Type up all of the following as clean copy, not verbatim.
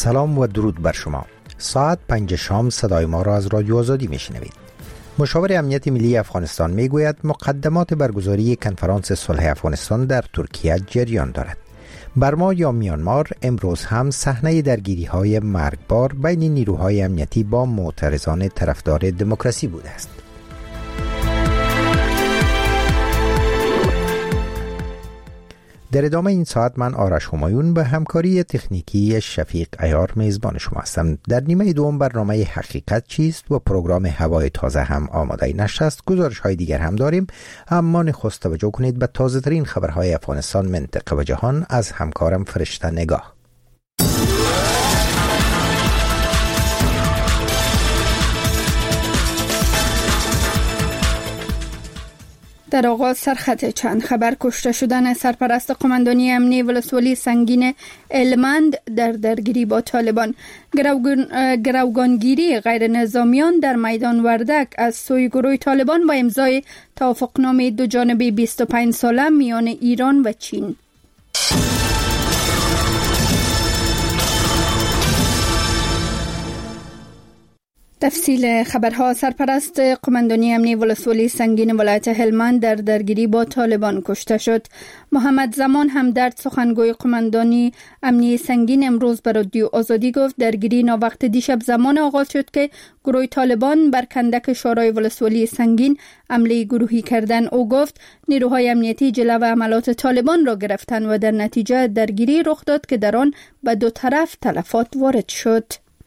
سلام و درود بر شما. ساعت 5 شام صدای ما را از رادیو آزادی میشنوید. مشاور امنیت ملی افغانستان میگوید مقدمات برگزاری کنفرانس صلح افغانستان در ترکیه جریان دارد. برما یا میانمار امروز هم صحنه درگیری‌های مرگبار بین نیروهای امنیتی با معترضان طرفدار دموکراسی بوده است. در ادامه این ساعت من آرش همایون به همکاری تکنیکی شفیق عیار میزبان شما هستم. در نیمه دوم برنامه حقیقت چیست و پروگرام هوای تازه هم آماده نشست است. گزارش‌های دیگر هم داریم، اما نخست توجه کنید به تازه ترین خبرهای افغانستان، منطقه و جهان از همکارم فرشته نگاه. در آغاز سرخط چند خبر: کشته شدن سرپرست قماندانی امنی ولسوالی سنگین هلمند در درگیری با طالبان، گروگانگیری غیر نظامیان در میدان وردک از سوی گروه طالبان و امضای توافقنامه دو جانبه 25 ساله میان ایران و چین. تفصیل خبرها: سرپرست قماندانی امنی ولسوالی سنگین ولایت هلمند در درگیری با طالبان کشته شد. محمد زمان همدرد، سخنگوی قماندانی امنی سنگین، امروز به رادیو آزادی گفت درگیری ناوقت دیشب زمان آغاز شد که گروه طالبان بر کندک شورای ولسوالی سنگین حمله گروهی کردند. او گفت نیروهای امنیتی جلو عملات طالبان را گرفتند و در نتیجه درگیری رخ داد که در آن به دو طرف تلفات وارد شد.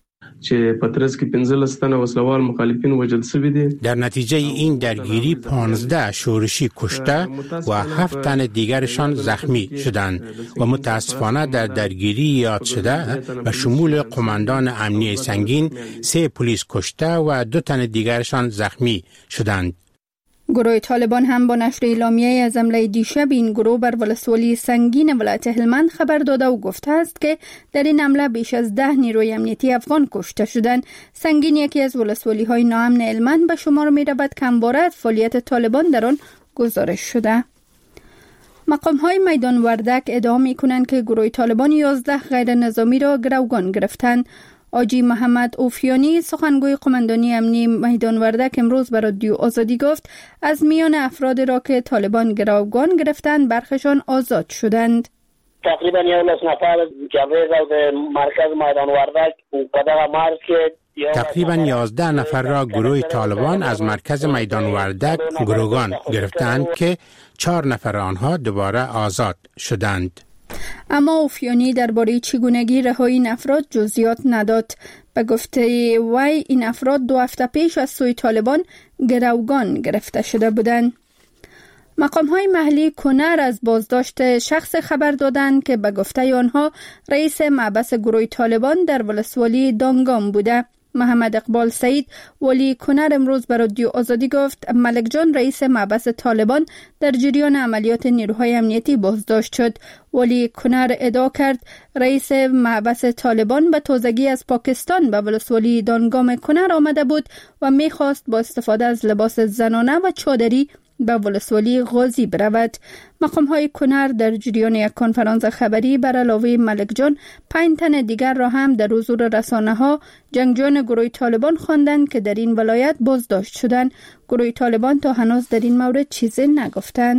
در نتیجه این درگیری 15 شورشی کشته و 7 تن دیگرشان زخمی شدند و متاسفانه در درگیری یاد شده و شمول قماندان امنی سنگین 3 پلیس کشته و 2 تن دیگرشان زخمی شدند. گروه طالبان هم با نشر اعلامیه از حمله دیشب این گروه بر ولسوالی سنگین ولایت هلمند خبر داده و گفته است که در این حمله بیش از 10 نیروی امنیتی افغان کشته شدند. سنگین یکی از ولسوالی‌های ناامن هلمند به شمار می‌رود که همواره از فعالیت طالبان در آن گزارش شده. مقام‌های میدان وردک ادعا می‌کنند که گروه طالبان 11 غیر نظامی را گروگان گرفتند. آجی محمد اوفیانی، سخنگوی قماندانی امنی میدان وردک، امروز به رادیو آزادی گفت از میان افراد را که طالبان گروگان گرفتند برخشان آزاد شدند. تقریبا 11 نفر جویز از مرکز میدان وردک و در مرز که تقریبا 11 نفر را گروه طالبان از مرکز میدان وردک گروگان گرفتند که 4 نفر آنها دوباره آزاد شدند. اما اوفیانی درباره چگونگی رهایی این افراد جزئیات نداد. به گفته وی این افراد 2 هفته پیش از سوی طالبان گروگان گرفته شده بودند. مقام‌های محلی کنر از بازداشت شخص خبر دادند که به گفته آنها رئیس محبس گروه طالبان در ولسوالی دانگام بوده. محمد اقبال سعید، ولی کنر، امروز به رادیو آزادی گفت ملک جان، رئیس محبس طالبان، در جریان عملیات نیروهای امنیتی بازداشت شد. ولی کنر ادعا کرد رئیس محبس طالبان به تازگی از پاکستان به ولسوالی دانگام کنر آمده بود و میخواست با استفاده از لباس زنانه و چادری به ولسوالی غازی برود. مقام‌های کنر در جریان یک کنفرانس خبری بر علاوه ملک جان 5 تن دیگر را هم در حضور رسانه‌ها جنگجویان گروه طالبان خواندند که در این ولایت بازداشت شدند. گروه طالبان تا هنوز در این مورد چیزی نگفتند.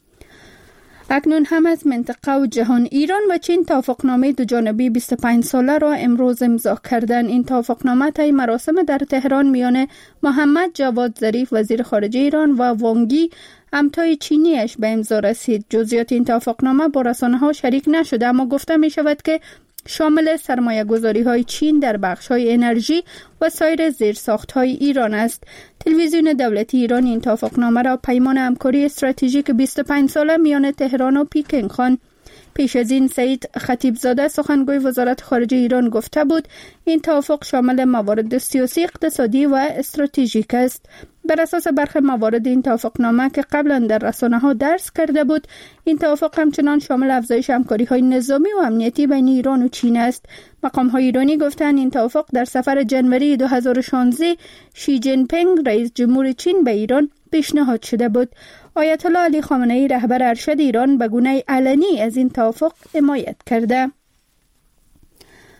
اکنون هم از منطقه و جهان: ایران و چین توافقنامه دو جانبه 25 ساله را امروز امضا کردند. این توافقنامه طی مراسم در تهران میان محمد جواد ظریف وزیر خارجه ایران و وانگی همتای چینیش به امضا رسید. جزئیات این توافقنامه با رسانه‌ها شریک نشده، اما گفته می شود که شامل سرمایه‌گذاری‌های چین در بخش‌های انرژی و سایر زیرساخت‌های ایران است. تلویزیون دولتی ایران این توافقنامه را پیمان همکاری استراتژیک 25 ساله میان تهران و پکین خواند. پیش از این سعید خطیبزاده، سخنگوی وزارت خارجه ایران، گفته بود این توافق شامل موارد سیاسی، اقتصادی و استراتژیک است. بر اساس برخی موارد این توافقنامه که قبلا در رسانه‌ها درس کرده بود، این توافق همچنان شامل افزایش همکاری‌های نظامی و امنیتی بین ایران و چین است. مقام‌های ایرانی گفتند این توافق در سفر جنوری 2016 شی جین پینگ، رئیس جمهور چین، به ایران پیشنهاد شده بود. آیت الله علی خامنه‌ای، رهبر ارشد ایران، به گونه علنی از این توافق حمایت کرده.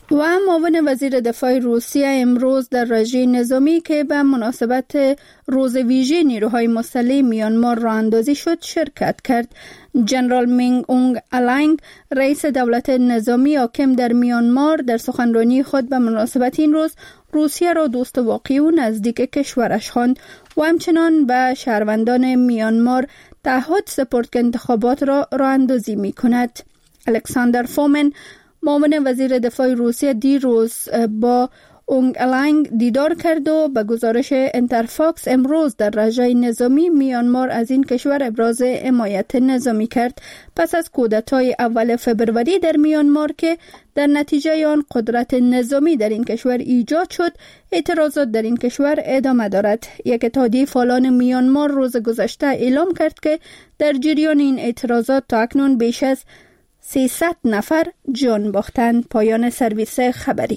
و معاون وزیر دفاع روسیه امروز در رژه نظامی که به مناسبت روز ویژه نیروهای مسلح میانمار راه اندازی شد شرکت کرد. جنرال مینگ اونگ النگ رئیس دولت نظامی حاکم در میانمار در سخنرانی خود به مناسبت این روز روسیه را دوست واقعی و نزدیک کشورش خواند و همچنان به شهروندان میانمار تعهد سپرد که انتخابات را راه اندازی می کند. الکساندر فومن معاون وزیر دفاع روسیه دیروز با اونگ النگ دیدار کرد و به گزارش انترفاکس امروز در رژه نظامی میانمار از این کشور ابراز حمایت نظامی کرد پس از کودتای اول فبروری در میانمار که در نتیجه آن قدرت نظامی در این کشور ایجاد شد. اعتراضات در این کشور ادامه دارد. یک اتحادیه فعالان میانمار روز گذشته اعلام کرد که در جریان این اعتراضات تا اکنون بیش از 300 نفر جان باختند. پایان سرویس خبری.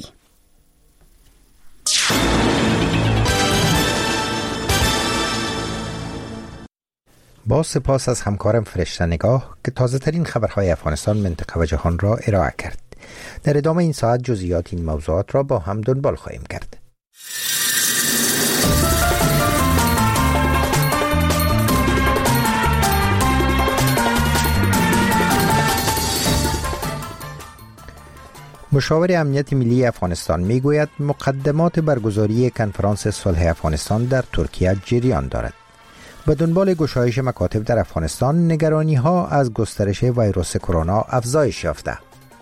با سپاس از همکارم فرشته نگاه که تازه ترین خبرهای افغانستان، منطقه و جهان را ارائه کرد. در ادامه این ساعت جزئیات این موضوعات را با هم دنبال خواهیم کرد. مشاور امنیت ملی افغانستان میگوید مقدمات برگزاری کنفرانس صلح افغانستان در ترکیه جریان دارد. به دنبال گشایش مکاتب در افغانستان، نگرانی ها از گسترش ویروس کرونا افزایش یافته.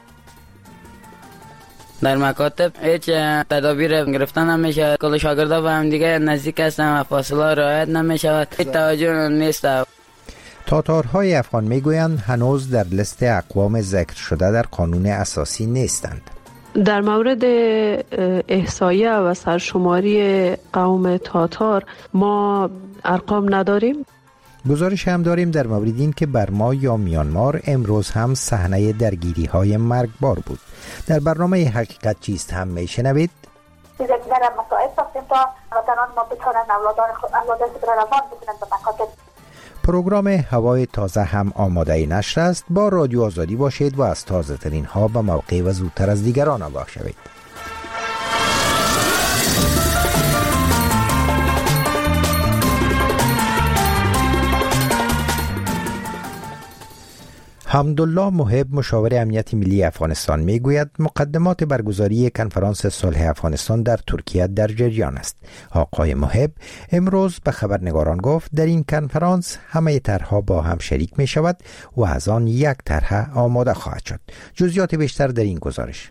در مکاتب هیچ تدابیر گرفتن نمیشه. کل شاگردا به هم دیگه نزدیک هستن و فاصله رعایت نمیشود. توجه نیست. تاتارهای افغان میگویند هنوز در لیست اقوام ذکر شده در قانون اساسی نیستند. در مورد احصایه و سرشماری قوم تاتار ما ارقام نداریم. گزارش هم داریم در مورد این که برما یا میانمار امروز هم صحنه درگیری های مرگبار بود. در برنامه حقیقت چیست هم میشنوید. در مصائب ساختیم تا وطنان ما بتوانند اولاد خود را روان بکنند به مکاتب. پروگرام هوای تازه هم آماده نشر است. با رادیو آزادی باشید و از تازه ترین ها به موقع و زودتر از دیگران آگاه شوید. حمدالله محب مشاور امنیت ملی افغانستان میگوید مقدمات برگزاری کنفرانس صلح افغانستان در ترکیه در جریان است. آقای محب امروز به خبرنگاران گفت در این کنفرانس همه طرحها با هم شریک می شود و از آن یک طرح آماده خواهد شد. جزئیات بیشتر در این گزارش.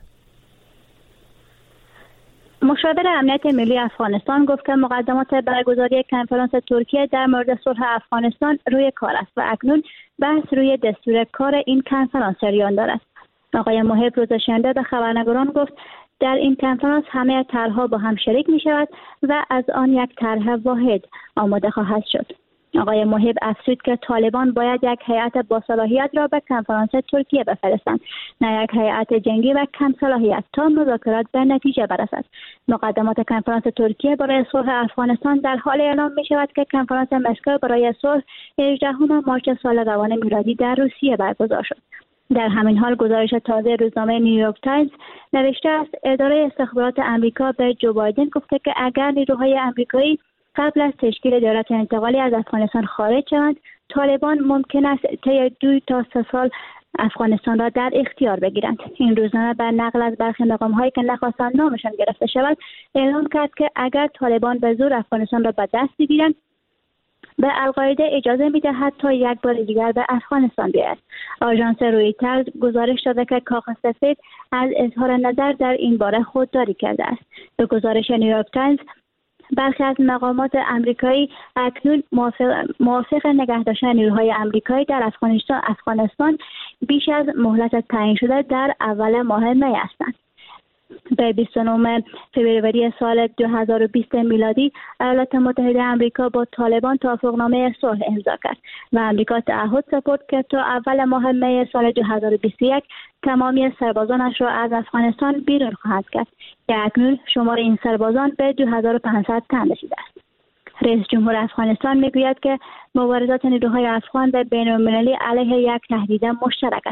مشاور امنیت ملی افغانستان گفت که مقدمات برگزاری کنفرانس ترکیه در مورد صلح افغانستان روی کار است و اکنون بحث روی دستور کار این کنفرانس جریان دارد. آقای محب روز شنبه به خبرنگاران گفت در این کنفرانس همه طرحها با هم شریک می شود و از آن یک طرح واحد آماده خواهد شد. آقای محب افزود که طالبان باید یک هیئت با صلاحیت را به کنفرانس ترکیه بفرستند، نه یک هیئت جنگی و کم صلاحیت، تا مذاکرات به نتیجه برسد. مقدمات کنفرانس ترکیه برای صلح افغانستان در حال اعلام می شود که کنفرانس مسکو برای صلح 18 مارس سال روان میلادی در روسیه برگزار شد. در همین حال گزارش تازه روزنامه نیویورک تایمز نوشته است اداره استخبارات آمریکا به جو بایدن گفته که اگر نیروهای آمریکایی قبل از تشکیل دولت انتقالی از افغانستان خارج شوند، طالبان ممکن است طی 2 تا 3 سال افغانستان را در اختیار بگیرند. این روزنامه بر نقل از برخی مقام‌هایی که نخواستند نامشان گرفته شود اعلام کرد که اگر طالبان به زور افغانستان را به دست بگیرند، به القاعده اجازه می‌دهد تا یک بار دیگر به افغانستان بیاید. آژانس رویترز گزارش داده که کاخ سفید از اظهار نظر در این باره خودداری کرده است. به گزارش نیویورک تایمز برخی از مقامات آمریکایی اکنون موافق نگه داشتن نیروهای آمریکایی در افغانستان بیش از مهلت تعیین شده در اول ماه می هستند. به 29 فوریه سال 2020 میلادی ایالات متحده آمریکا با طالبان توافقنامه صلح امضا کرد و آمریکا تعهد سپرد که تا اول ماه می سال 2021 تمامی سربازانش را از افغانستان بیرون خواهد کرد که اکنون شمار این سربازان به 2500 تن رسیده است. رئیس جمهور افغانستان میگوید که مبارزات نیروهای افغان به بین‌المللی علیه یک تهدید مشترک است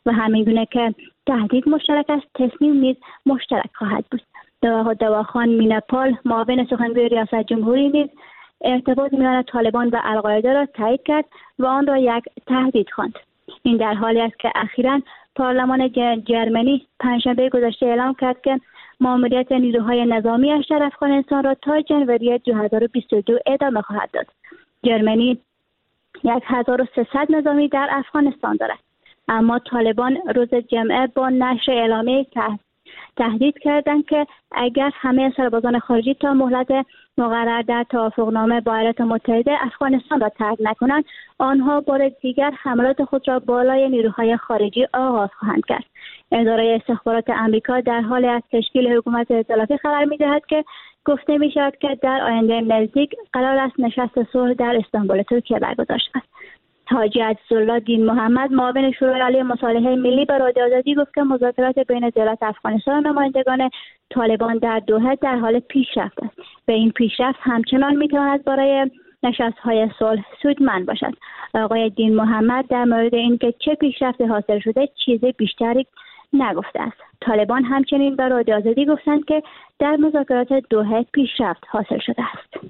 و همینگونه که تهدید مشترک است، تصمیم نیز مشترک خواهد بود. دواخان میناپال معاون سخنگوی ریاست جمهوری نیز ارتباط میان طالبان و القاعده را تایید کرد و آن را یک تهدید خواند. این در حالی است که اخیراً پارلمان جرمنی پنجشنبه گذشته اعلام کرد که ماموریت نیروهای نظامی‌اش در افغانستان را تا جنوری 2022 ادامه خواهد داد. جرمنی 1300 نظامی در افغانستان دارد، اما طالبان روز جمعه با نشر اعلامیه تهدید کردند که اگر همه سربازان خارجی تا مهلت مقرر در توافقنامه با ایالات متحده افغانستان را ترک نکنند، آنها بار دیگر حملات خود را بالای نیروهای خارجی آغاز خواهند کرد. اداره استخبارات آمریکا در حال از تشکیل حکومت ائتلافی خبر می‌دهد که گفته می‌شود که در آینده نزدیک قرار است نشست صلح در استانبول ترکیه برگزار شود. حاجی عزیزالله دین محمد معاون شورای عالی مصالحه ملی به رادیو آزادی گفت که مذاکرات بین دولت افغانستان و نمایندگان طالبان در دوحه در حال پیشرفت است و این پیشرفت همچنان می‌تواند برای نشست‌های صلح سودمند باشد. آقای دین محمد در مورد اینکه چه پیشرفتی حاصل شده چیز بیشتری نگفته است. طالبان همچنین به رادیو آزادی گفتند که در مذاکرات دوحه پیشرفت حاصل شده است.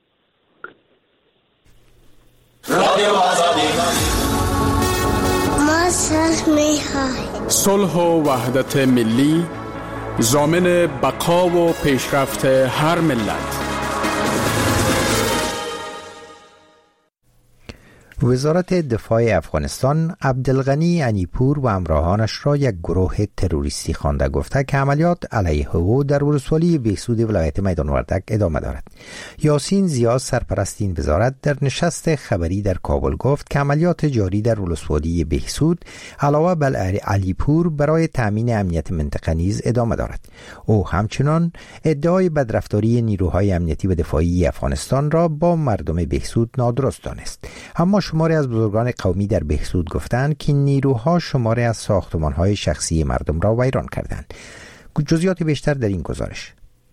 رادیو آزادی ما صلح و وحدت ملی ضامن بقا و پیشرفت هر ملت. وزارت دفاع افغانستان عبدالغنی انیپور و همراهانش را یک گروه تروریستی خوانده، گفته که عملیات علیه او در ولسوالی بهسود ولایت میدان وردک ادامه دارد. یاسین زیا سرپرست این وزارت در نشست خبری در کابل گفت که عملیات جاری در ولسوالی بهسود علاوه بر علیپور برای تامین امنیت منطقه نیز ادامه دارد. او همچنان ادعای بدرفتاری نیروهای امنیتی و دفاعی افغانستان را با مردم بهسود نادرست دانست. اما شماری از بزرگان قومی در بهسود گفتند که نیروها شماری از ساختمان‌های شخصی مردم را ویران کردند. جزئیات بیشتر در این گزارش.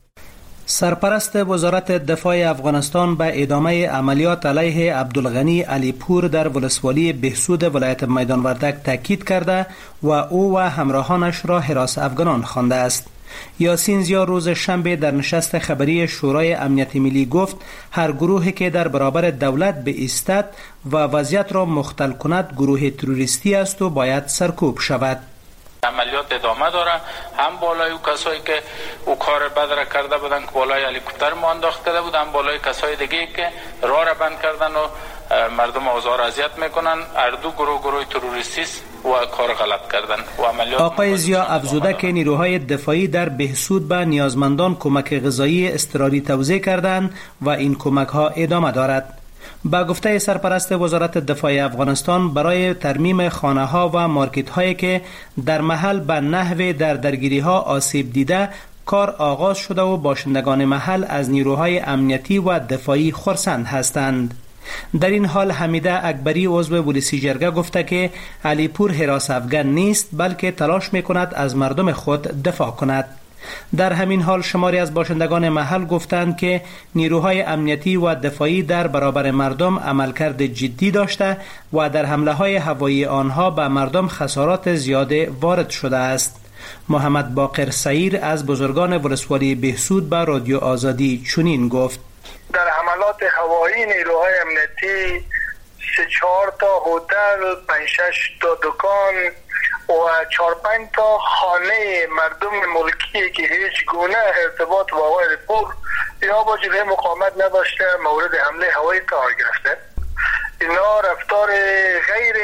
سرپرست وزارت دفاع افغانستان به ادامه عملیات علیه عبدالغنی علیپور در ولسوالی بهسود ولایت میدان وردک تاکید کرده و او و همراهانش را حراس افغانان خوانده است. یاسین زیا روز شنبه در نشست خبری شورای امنیت ملی گفت هر گروهی که در برابر دولت بایستد و وضعیت را مختل کند گروه تروریستی است و باید سرکوب شود. عملیات ادامه داره، هم بالای او کسایی که او کار بد را کرده بودن که بالای هلیکوپتر ما انداخت کرده بودن، بالای کسای دیگه که راه را بند کردن و مردم آزار اذیت میکنن. هر دو گروه تروریستی و کار غلط کردن و عملیات. آقای زیا افزوده که نیروهای دفاعی در بهسود به نیازمندان کمک غذایی اضطراری توزیع کردند و این کمک ها ادامه دارد. با گفته سرپرست وزارت دفاع افغانستان برای ترمیم خانه ها و مارکت هایی که در محل به نحو در درگیری ها آسیب دیده کار آغاز شده و باشندگان محل از نیروهای امنیتی و دفاعی خرسند هستند. در این حال حمیده اکبری عضو پلیسی جرگه گفته که علیپور حراس افغان نیست بلکه تلاش میکند از مردم خود دفاع کند. در همین حال شماری از باشندگان محل گفتند که نیروهای امنیتی و دفاعی در برابر مردم عملکرد جدی داشته و در حمله‌های هوایی آنها به مردم خسارات زیاد وارد شده است. محمد باقر سعیر از بزرگان ولسوالی بهسود به رادیو آزادی چنین گفت: در حملات هوایی نیروهای امنیتی 3-4 تا هتل، 5-6 تا دکان و 4-5 تا خانه مردم ملکی که هیچ گونه ارتباط با آقای پور یا با جبهه مقاومت نداشته مورد حمله هوایی قرار گرفته. اینا رفتار غیر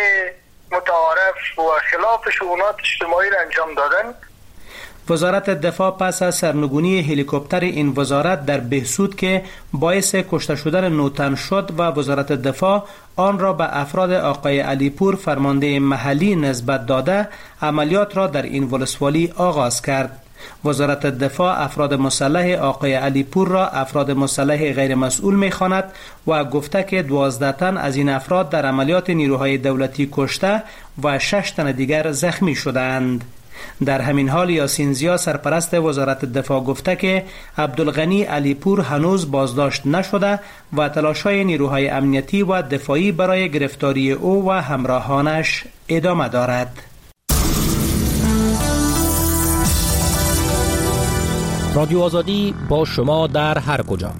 متعارف و خلاف شؤونات اجتماعی را انجام دادن. وزارت دفاع پس از سرنگونی هلیکوپتر این وزارت در بهسود که باعث کشته شدن 9 تن شد و وزارت دفاع آن را به افراد آقای علیپور فرمانده محلی نسبت داده عملیات را در این ولسوالی آغاز کرد. وزارت دفاع افراد مسلح آقای علیپور را افراد مسلح غیر مسئول می‌خواند و گفته که 12 تن از این افراد در عملیات نیروهای دولتی کشته و 6 تن دیگر زخمی شدند. در همین حال یاسین زیا سرپرست وزارت دفاع گفته که عبدالغنی علیپور هنوز بازداشت نشده و تلاش‌های نیروهای امنیتی و دفاعی برای گرفتاری او و همراهانش ادامه دارد. رادیو آزادی با شما در هر کجا.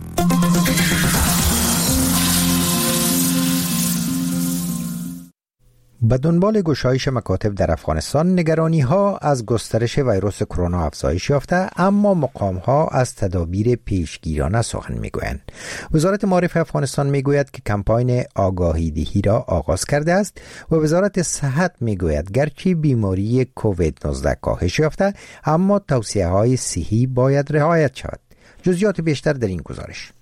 به دنبال گشایش مکاتب در افغانستان، نگرانی‌ها از گسترش ویروس کرونا افزایش یافته، اما مقام‌ها از تدابیر پیشگیرانه سخن می‌گویند. وزارت معارف افغانستان می‌گوید که کمپاین آگاهی دهی را آغاز کرده است و وزارت صحت می‌گوید گرچه بیماری کووید 19 کاهش یافته، اما توصیه‌های صحی باید رعایت شود. جزئیات بیشتر در این گزارش.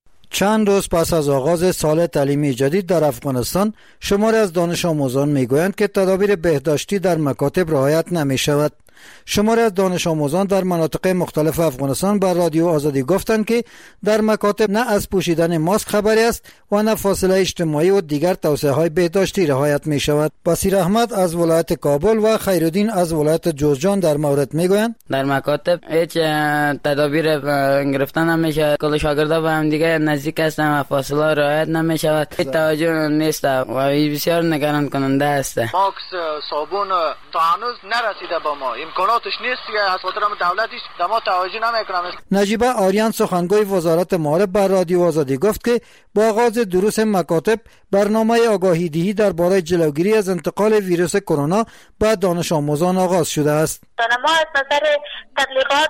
چند روز پس از آغاز سال تعلیمی جدید در افغانستان، شماری از دانش آموزان میگویند که تدابیر بهداشتی در مکاتب رعایت نمی شود. شماری از دانش آموزان در مناطق مختلف افغانستان به رادیو آزادی گفتند که در مکاتب نه از پوشیدن ماسک خبری است و نه فاصله اجتماعی و دیگر توصیه‌های بهداشتی رعایت می شود. بصیر احمد از ولایت کابل و خیرالدین از ولایت جوزجان در مورد میگویند در مکاتب هیچ تدابیر گرفتن نمیشه. کل شاگردا با هم دیگه نزدیک هستن و فاصله رعایت نمیشود. توجه نیست و بسیار نگران کننده است. ماسک، صابون تا هنوز نرسیده با ما. امکاناتش نیست که از خاطر دولتش دما توجه نمیکنه. نجیبه آریان سخنگوی وزارت معارف بر رادیو آزادی گفت که با آغاز دروس مکاتب برنامه آگاهی دهی درباره جلوگیری از انتقال ویروس کرونا به دانش آموزان آغاز شده است. ما از نظر تبلیغات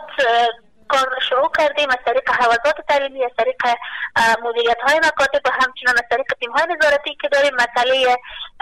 کار شروع کردیم از طریق حوزات تعلیمی، از طریق مدیریت های مکاتب و همچنان از طریق تیم های نظارتی که داریم. مسئله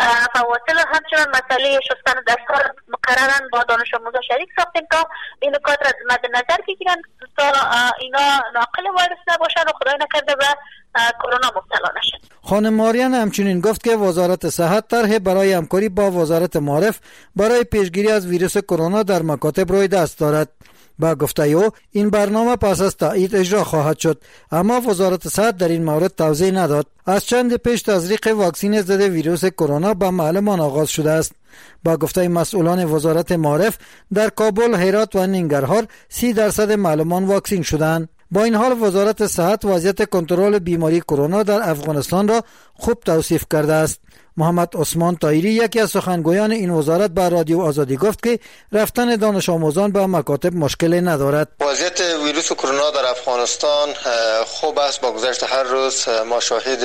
فواصل و همچنان مسئله شستن دست‌ها مقرراً با دانش آموزان شریک ساختیم تا این نکات را مد نظر بگیرن تا اینا ناقل ویروس نباشن و خدای نکرده به کرونا مبتلا نشن. خانم ماریان همچنین گفت که وزارت صحت طرح برای همکاری با وزارت معارف برای پیشگیری از ویروس کرونا در مکاتب روی دست دارد. با گفته او این برنامه پس از تایید اجرا خواهد شد، اما وزارت صحت در این مورد توضیح نداد. از چند پیش تزریق واکسن ضد ویروس کرونا به معلمان آغاز شده است. با گفته مسئولان وزارت معارف در کابل، هرات و ننگرهار 30% معلمان واکسن شدند. با این حال وزارت صحت وضعیت کنترل بیماری کرونا در افغانستان را خوب توصیف کرده است. محمد عثمان طاهری یکی از سخنگویان این وزارت به رادیو آزادی گفت که رفتن دانش آموزان به مکاتب مشکلی ندارد. وضعیت ویروس کرونا در افغانستان خوب است. با گذشت هر روز ما شاهد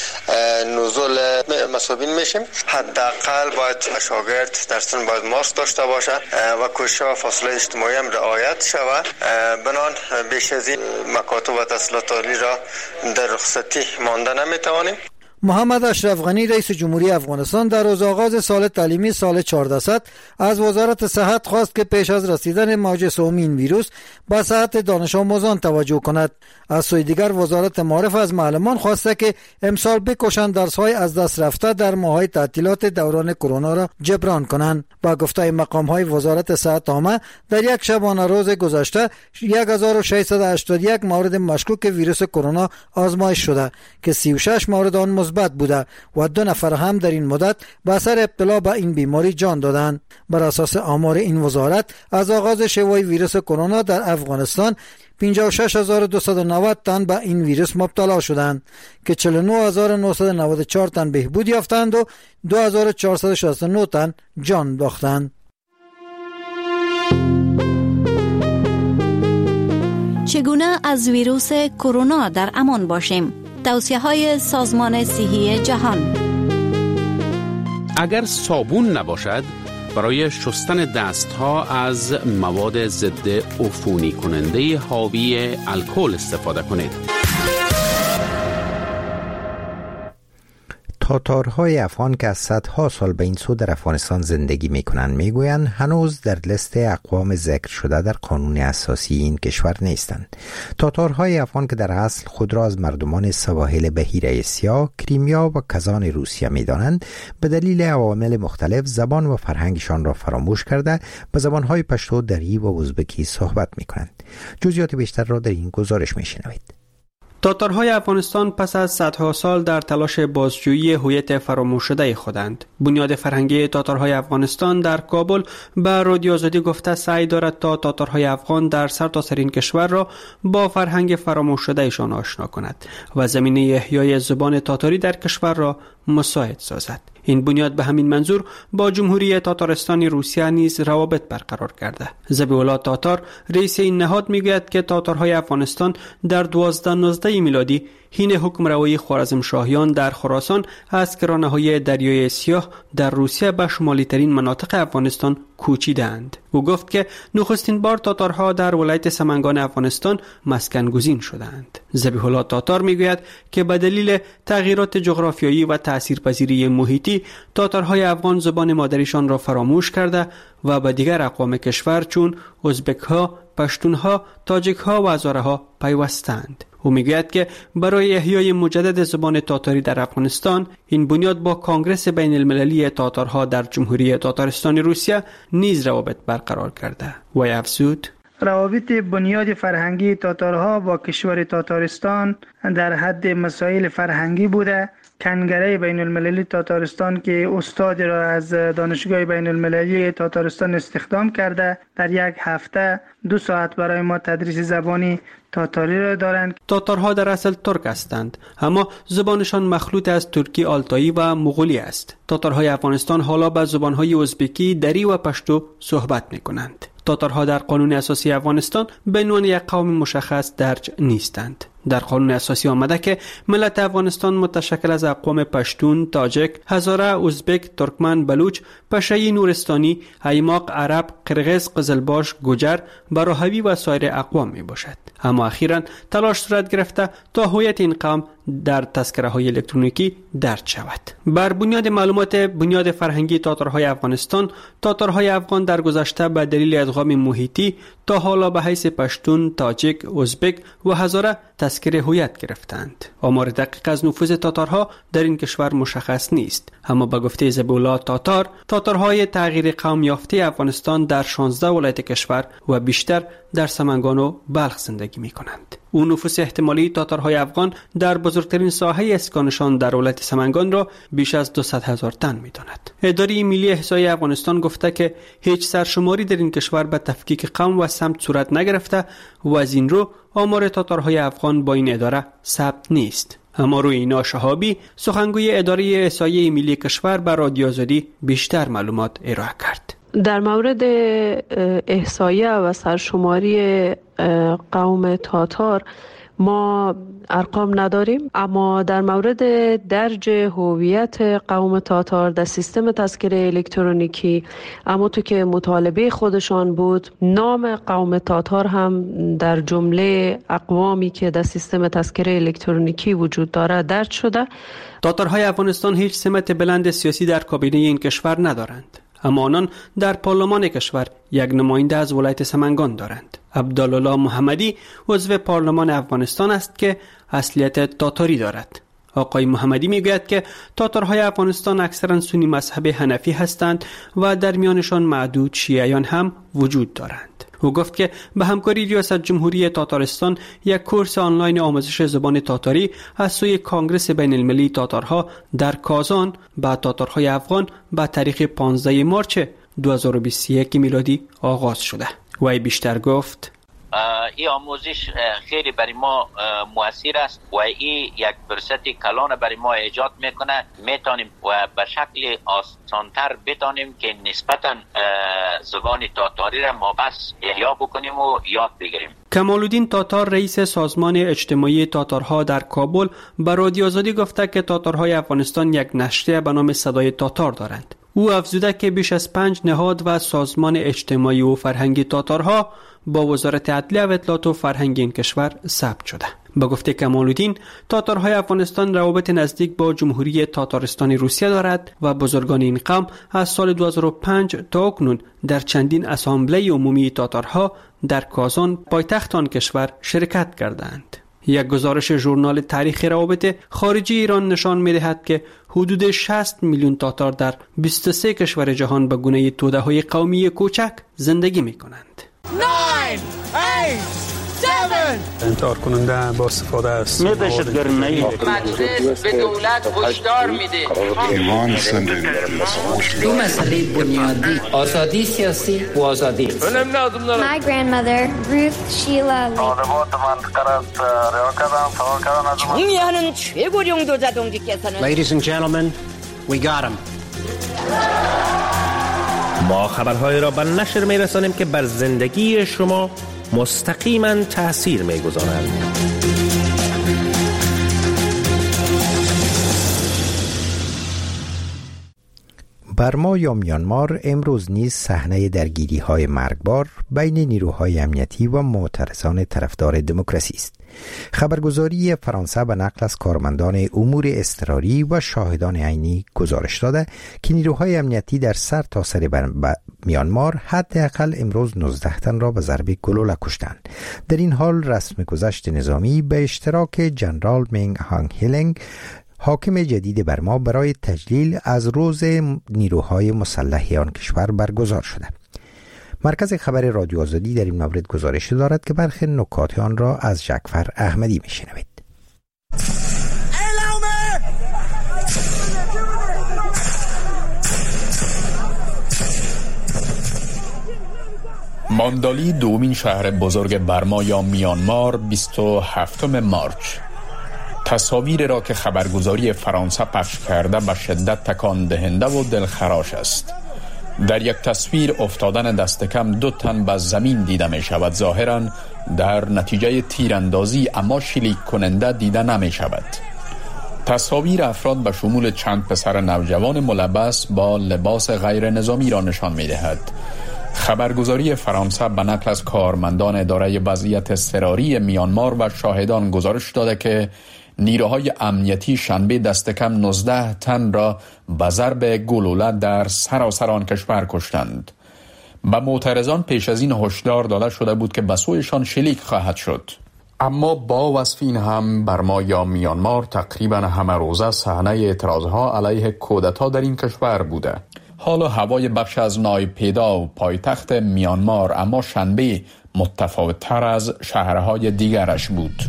نزول مصابین میشیم. حداقل باید شاگرد درسشون باید ماسک داشته باشه و کوشش فاصله اجتماعی هم رعایت شود. بنان بیش از این مکاتب و تحصیلات عالی را در رخصتی مانده نمیتوانیم. محمد اشرف غنی رئیس جمهوری افغانستان در روز آغاز سال تعلیمی سال 1400 از وزارت صحت خواست که پیش از رسیدن موج سوم این ویروس به صحت دانش آموزان توجه کند. از سوی دیگر وزارت معارف از معلمان خواسته که امسال بکوشند درس‌های از دست رفته در ماه‌های تعطیلات دوران کرونا را جبران کنند. با گفته مقام‌های وزارت صحت عامه در یک شبانه روز گذشته 1681 مورد مشکوک ویروس کرونا آزمایش شده که 36 مورد آن مثبت بوده و 2 نفر هم در این مدت به اثر ابتلا به این بیماری جان دادند. بر اساس آمار این وزارت از آغاز شیوع ویروس کرونا در افغانستان 56290 تن به این ویروس مبتلا شدند که 49994 تن بهبود یافتند و 2469 تن جان باختند. چگونه از ویروس کرونا در امان باشیم؟ توصیه‌های سازمان صحی جهان. اگر صابون نباشد، برای شستن دستها از مواد ضد عفونی کننده حاوی الکل استفاده کنید. تاتارهای افغان که از صدها سال به این سو در افغانستان زندگی میکنند میگویند هنوز در لیست اقوام ذکر شده در قانون اساسی این کشور نیستند. تاتارهای افغان که در اصل خود را از مردمان سواحل بحیره سیاه، کریمیا و کازان روسیه میدانند، به دلیل عوامل مختلف زبان و فرهنگشان را فراموش کرده به زبانهای پشتو، دری و ازبکی صحبت میکنند. جزئیات بیشتر را در این گزارش میشنوید. تاتارهای افغانستان پس از صدها سال در تلاش بازجویی هویت فراموش شده خودند. بنیاد فرهنگی تاتارهای افغانستان در کابل به رادیو آزادی گفته سعی دارد تا تاتارهای افغان در سرتاسر این کشور را با فرهنگ فراموش شدهشان آشنا کند و زمینه احیای زبان تاتاری در کشور را مساعد سازد. این بنیاد به همین منظور با جمهوری تاتارستان روسیه نیز روابط برقرار کرده. ذبیح الله تاتار رئیس این نهاد میگوید که تاتارهای افغانستان در 1219 میلادی حین حکم روایی خوارزمشاهیان در خراسان از کرانه‌های دریای سیاه در روسیه به شمالی ترین مناطق افغانستان کوچیدند. او گفت که نخستین بار تاتارها در ولایت سمنگان افغانستان مسکن گزین شدند. ذبیح الله تاتار میگوید که به دلیل تغییرات جغرافیایی و تاثیرپذیری محیطی تاتارهای افغان زبان مادریشان را فراموش کرده و به دیگر اقوام کشور چون ازبک‌ها، پشتون‌ها، تاجک‌ها و هزاره‌ها پیوستند. او میگوید که برای احیای مجدد زبان تاتاری در افغانستان این بنیاد با کنگره بین المللی تاتارها در جمهوری تاتارستان روسیه نیز روابط برقرار کرده. و افزود روابط بنیاد فرهنگی تاتارها با کشور تاتارستان در حد مسائل فرهنگی بوده. کنگره بین المللی تاتارستان که استاد را از دانشگاه بین المللی تاتارستان استخدام کرده در یک هفته 2 ساعت برای ما تدریس زبانی تاتاری را دارند. تاتارها در اصل ترک هستند اما زبانشان مخلوط از ترکی آلتایی و مغولی است. تاتارهای افغانستان حالا با زبانهای ازبکی، دری و پشتو صحبت می‌کنند. تاتارها در قانون اساسی افغانستان به عنوان یک قوم مشخص درج نیستند. در قانون اساسی آمده که ملت افغانستان متشکل از اقوام پشتون، تاجک، هزاره، ازبک، ترکمن، بلوچ، پشایی، نورستانی، ایماق، عرب، قرغیز، قزلباش، گوجر، براهوی و سایر اقوام می باشد. اما اخیراً تلاش صورت گرفته تا هویت این قوم در تذکره‌های الکترونیکی درج شود. بر بنیاد معلومات بنیاد فرهنگی تاتارهای افغانستان، تاتارهای افغان در گذشته به دلیل ادغام محیطی تا حالا به حیث پشتون، تاجک، ازبک و هزاره تذکره هویت گرفتند. آمار دقیق از نفوذ تاتارها در این کشور مشخص نیست، اما به گفته ذبیح الله تاتار، تاتارهای تغییر قوم یافته افغانستان در 16 ولایت کشور و بیشتر در سمنگان و بلخ زندگی می‌کنند. او نفوذ احتمالی تاتارهای افغان در بزرگترین ساحه اسکانشان در ولایت سمنگان را بیش از 200,000 تن می‌داند. اداره ملی احصایی افغانستان گفته که هیچ سرشماری در این کشور به تفکیک قوم و سمت صورت نگرفته و از این رو آمار تاتارهای افغان با این اداره ثبت نیست. اما روینا شهابی سخنگوی اداره احصایی ملی کشور بر رادیو آزادی بیشتر معلومات ارائه کرد. در مورد احصایه و سرشماری قوم تاتار ما ارقام نداریم، اما در مورد درج هویت قوم تاتار در سیستم تذکره الکترونیکی اما تو که مطالبه خودشان بود، نام قوم تاتار هم در جمله اقوامی که در سیستم تذکره الکترونیکی وجود دارد درج شده. تاتارهای افغانستان هیچ سمت بلند سیاسی در کابینه این کشور ندارند، اما آنان در پارلمان کشور یک نماینده از ولایت سمنگان دارند. عبدالله محمدی عضو پارلمان افغانستان است که اصلیت تاتاری دارد. آقای محمدی میگوید که تاتارهای افغانستان اکثرا سنی مذهب حنفی هستند و در میانشان معدود شیعیان هم وجود دارند. او گفت که به همکاری ریاست جمهوری تاتارستان یک کورس آنلاین آموزش زبان تاتاری از سوی کنگره بین المللی تاتارها در کازان به تاتارهای افغان به تاریخ 15 مارچ 2021 میلادی آغاز شده. و بیشتر گفت این آموزش خیلی برای ما مؤثر است و این یک فرصت کلان برای ما ایجاد میکنه. میتونیم و به شکل آسانتر بتونیم که نسبتا زبان تاتاری را ما بس احیا بکنیم و یاد بگیریم. کمالالدین تاتار رئیس سازمان اجتماعی تاتارها در کابل به رادیو آزادی گفته که تاتارهای افغانستان یک نشریه به نام صدای تاتار دارند. او افزوده که بیش از 5 نهاد و سازمان اجتماعی و فرهنگی تاتارها با وزارت عدلیه و اطلاعات و فرهنگ این کشور ثبت شده. با گفته کمالالدین، تاتارهای افغانستان روابط نزدیک با جمهوری تاتارستان روسیه دارد و بزرگان این قوم از سال 2005 تا اکنون در چندین اسامبله عمومی تاتارها در کازان پایتخت آن کشور شرکت کردند. یک گزارش ژورنال تاریخ روابط خارجی ایران نشان می‌دهد که حدود 60 میلیون تاتار در 23 کشور جهان به گونه توده‌های قومی کوچک زندگی می‌کنند. 9 8 انتحار کننده با استفاده است. مجلس به دولت هشدار میده. دو مسئله بنیادی، آزادی سیاسی و آزادی. My grandmother, Ruth Sheila Lee. Ladies and gentlemen, we got him. ما خبرهای را به نشر می‌رسانیم که بر زندگی شما مستقیما تأثیر می‌گذارند. برما یا میانمار امروز نیز صحنه درگیری‌های مرگبار بین نیروهای امنیتی و معترضان طرفدار دموکراسی است. خبرگزاری فرانسه به نقل از کارمندان امور اضطراری و شاهدان عینی گزارش داده که نیروهای امنیتی در سرتاسر میانمار حداقل امروز 19 تن را به ضرب گلوله کشتند. در این حال رسم گذشت نظامی به اشتراک جنرال مینگ هانگ هلنگ حاکم جدید برما برای تجلیل از روز نیروهای مسلح آن کشور برگزار شده. مرکز خبر رادیو آزادی در این مورد گزارش دارد که برخی نکات آن را از جعفر احمدی میشنوید. ماندالی دومین شهر بزرگ برما یا میانمار 27 مارچ. تصاویر را که خبرگزاری فرانسه پخش کرده به شدت تکان دهنده و دلخراش است. در یک تصویر افتادن دست کم 2 تن به زمین دیده می شود. ظاهراً در نتیجه تیراندازی اما شلیک کننده دیده نمی شود. تصاویر افراد به شمول چند پسر نوجوان ملبس با لباس غیر نظامی را نشان می دهد. خبرگزاری فرانسه به نقل از کارمندان اداره وضعیت اضطراری میانمار و شاهدان گزارش داده که نیروهای امنیتی شنبه دست کم 19 تن را به ضرب گلوله در سراسر آن کشور کشتند. به معترضان پیش از این هشدار داده شده بود که به سویشان شلیک خواهد شد. اما با وصف این هم برما یا میانمار تقریبا همه روزه صحنه اعتراضها علیه کودتا در این کشور بوده. حالا هوای بخش از نایپیدا و پایتخت میانمار اما شنبه متفاوت تر از شهرهای دیگرش بود.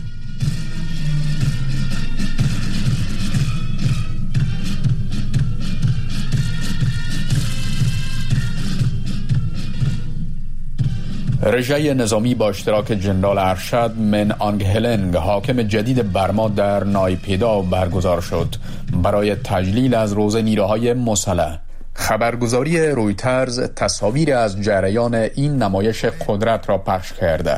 رژه نظامی با اشتراک جنرال ارشد من آنگ هلنگ حاکم جدید برما در نایپیدا برگزار شد برای تجلیل از روز نیروهای مسلح. خبرگزاری رویترز تصاویر از جریان این نمایش قدرت را پخش کرده.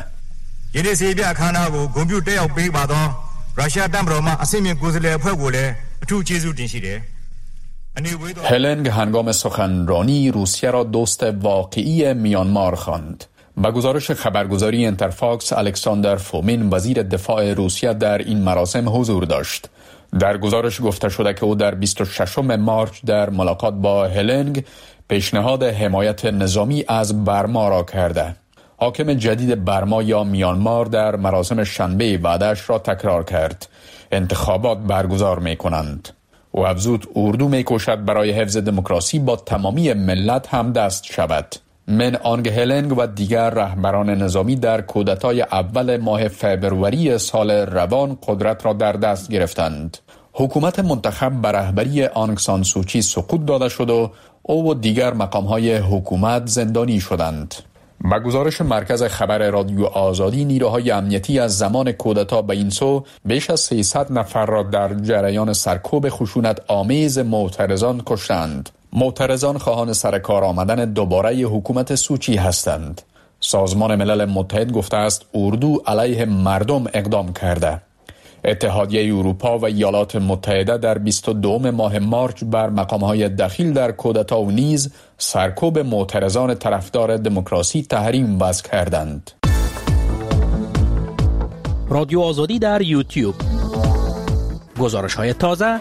هلنگ هنگام سخنرانی روسیه را دوست واقعی میانمار خواند. با گزارش خبرگزاری انترفاکس الکساندر فومین وزیر دفاع روسیه در این مراسم حضور داشت. در گزارش گفته شده که او در 26 مارچ در ملاقات با هلنگ پیشنهاد حمایت نظامی از برما را کرده. حاکم جدید برما یا میانمار در مراسم شنبه وعده‌اش را تکرار کرد. انتخابات برگزار می کنند. او افزود اردو می کوشد برای حفظ دموکراسی با تمامی ملت هم دست شود. من آنگ هلنگ و دیگر رهبران نظامی در کودتای اول ماه فبروری سال روان قدرت را در دست گرفتند. حکومت منتخب به رهبری آنگ سان سوچی سقوط داده شد و او و دیگر مقام‌های حکومت زندانی شدند. با گزارش مرکز خبر رادیو آزادی نیروهای امنیتی از زمان کودتا به این سو بیش از 300 نفر را در جریان سرکوب خشونت آمیز معترضان کشتند. معترضان خواهان سرکار آمدن دوباره حکومت سوچی هستند. سازمان ملل متحد گفته است اردو علیه مردم اقدام کرده. اتحادیه اروپا و ایالات متحده در 22 ماه مارچ بر مقام‌های دخیل در کودتا و نیز سرکوب معترضان طرفدار دموکراسی تحریم وضع کردند. رادیو آزادی در یوتیوب. گزارش‌های تازه.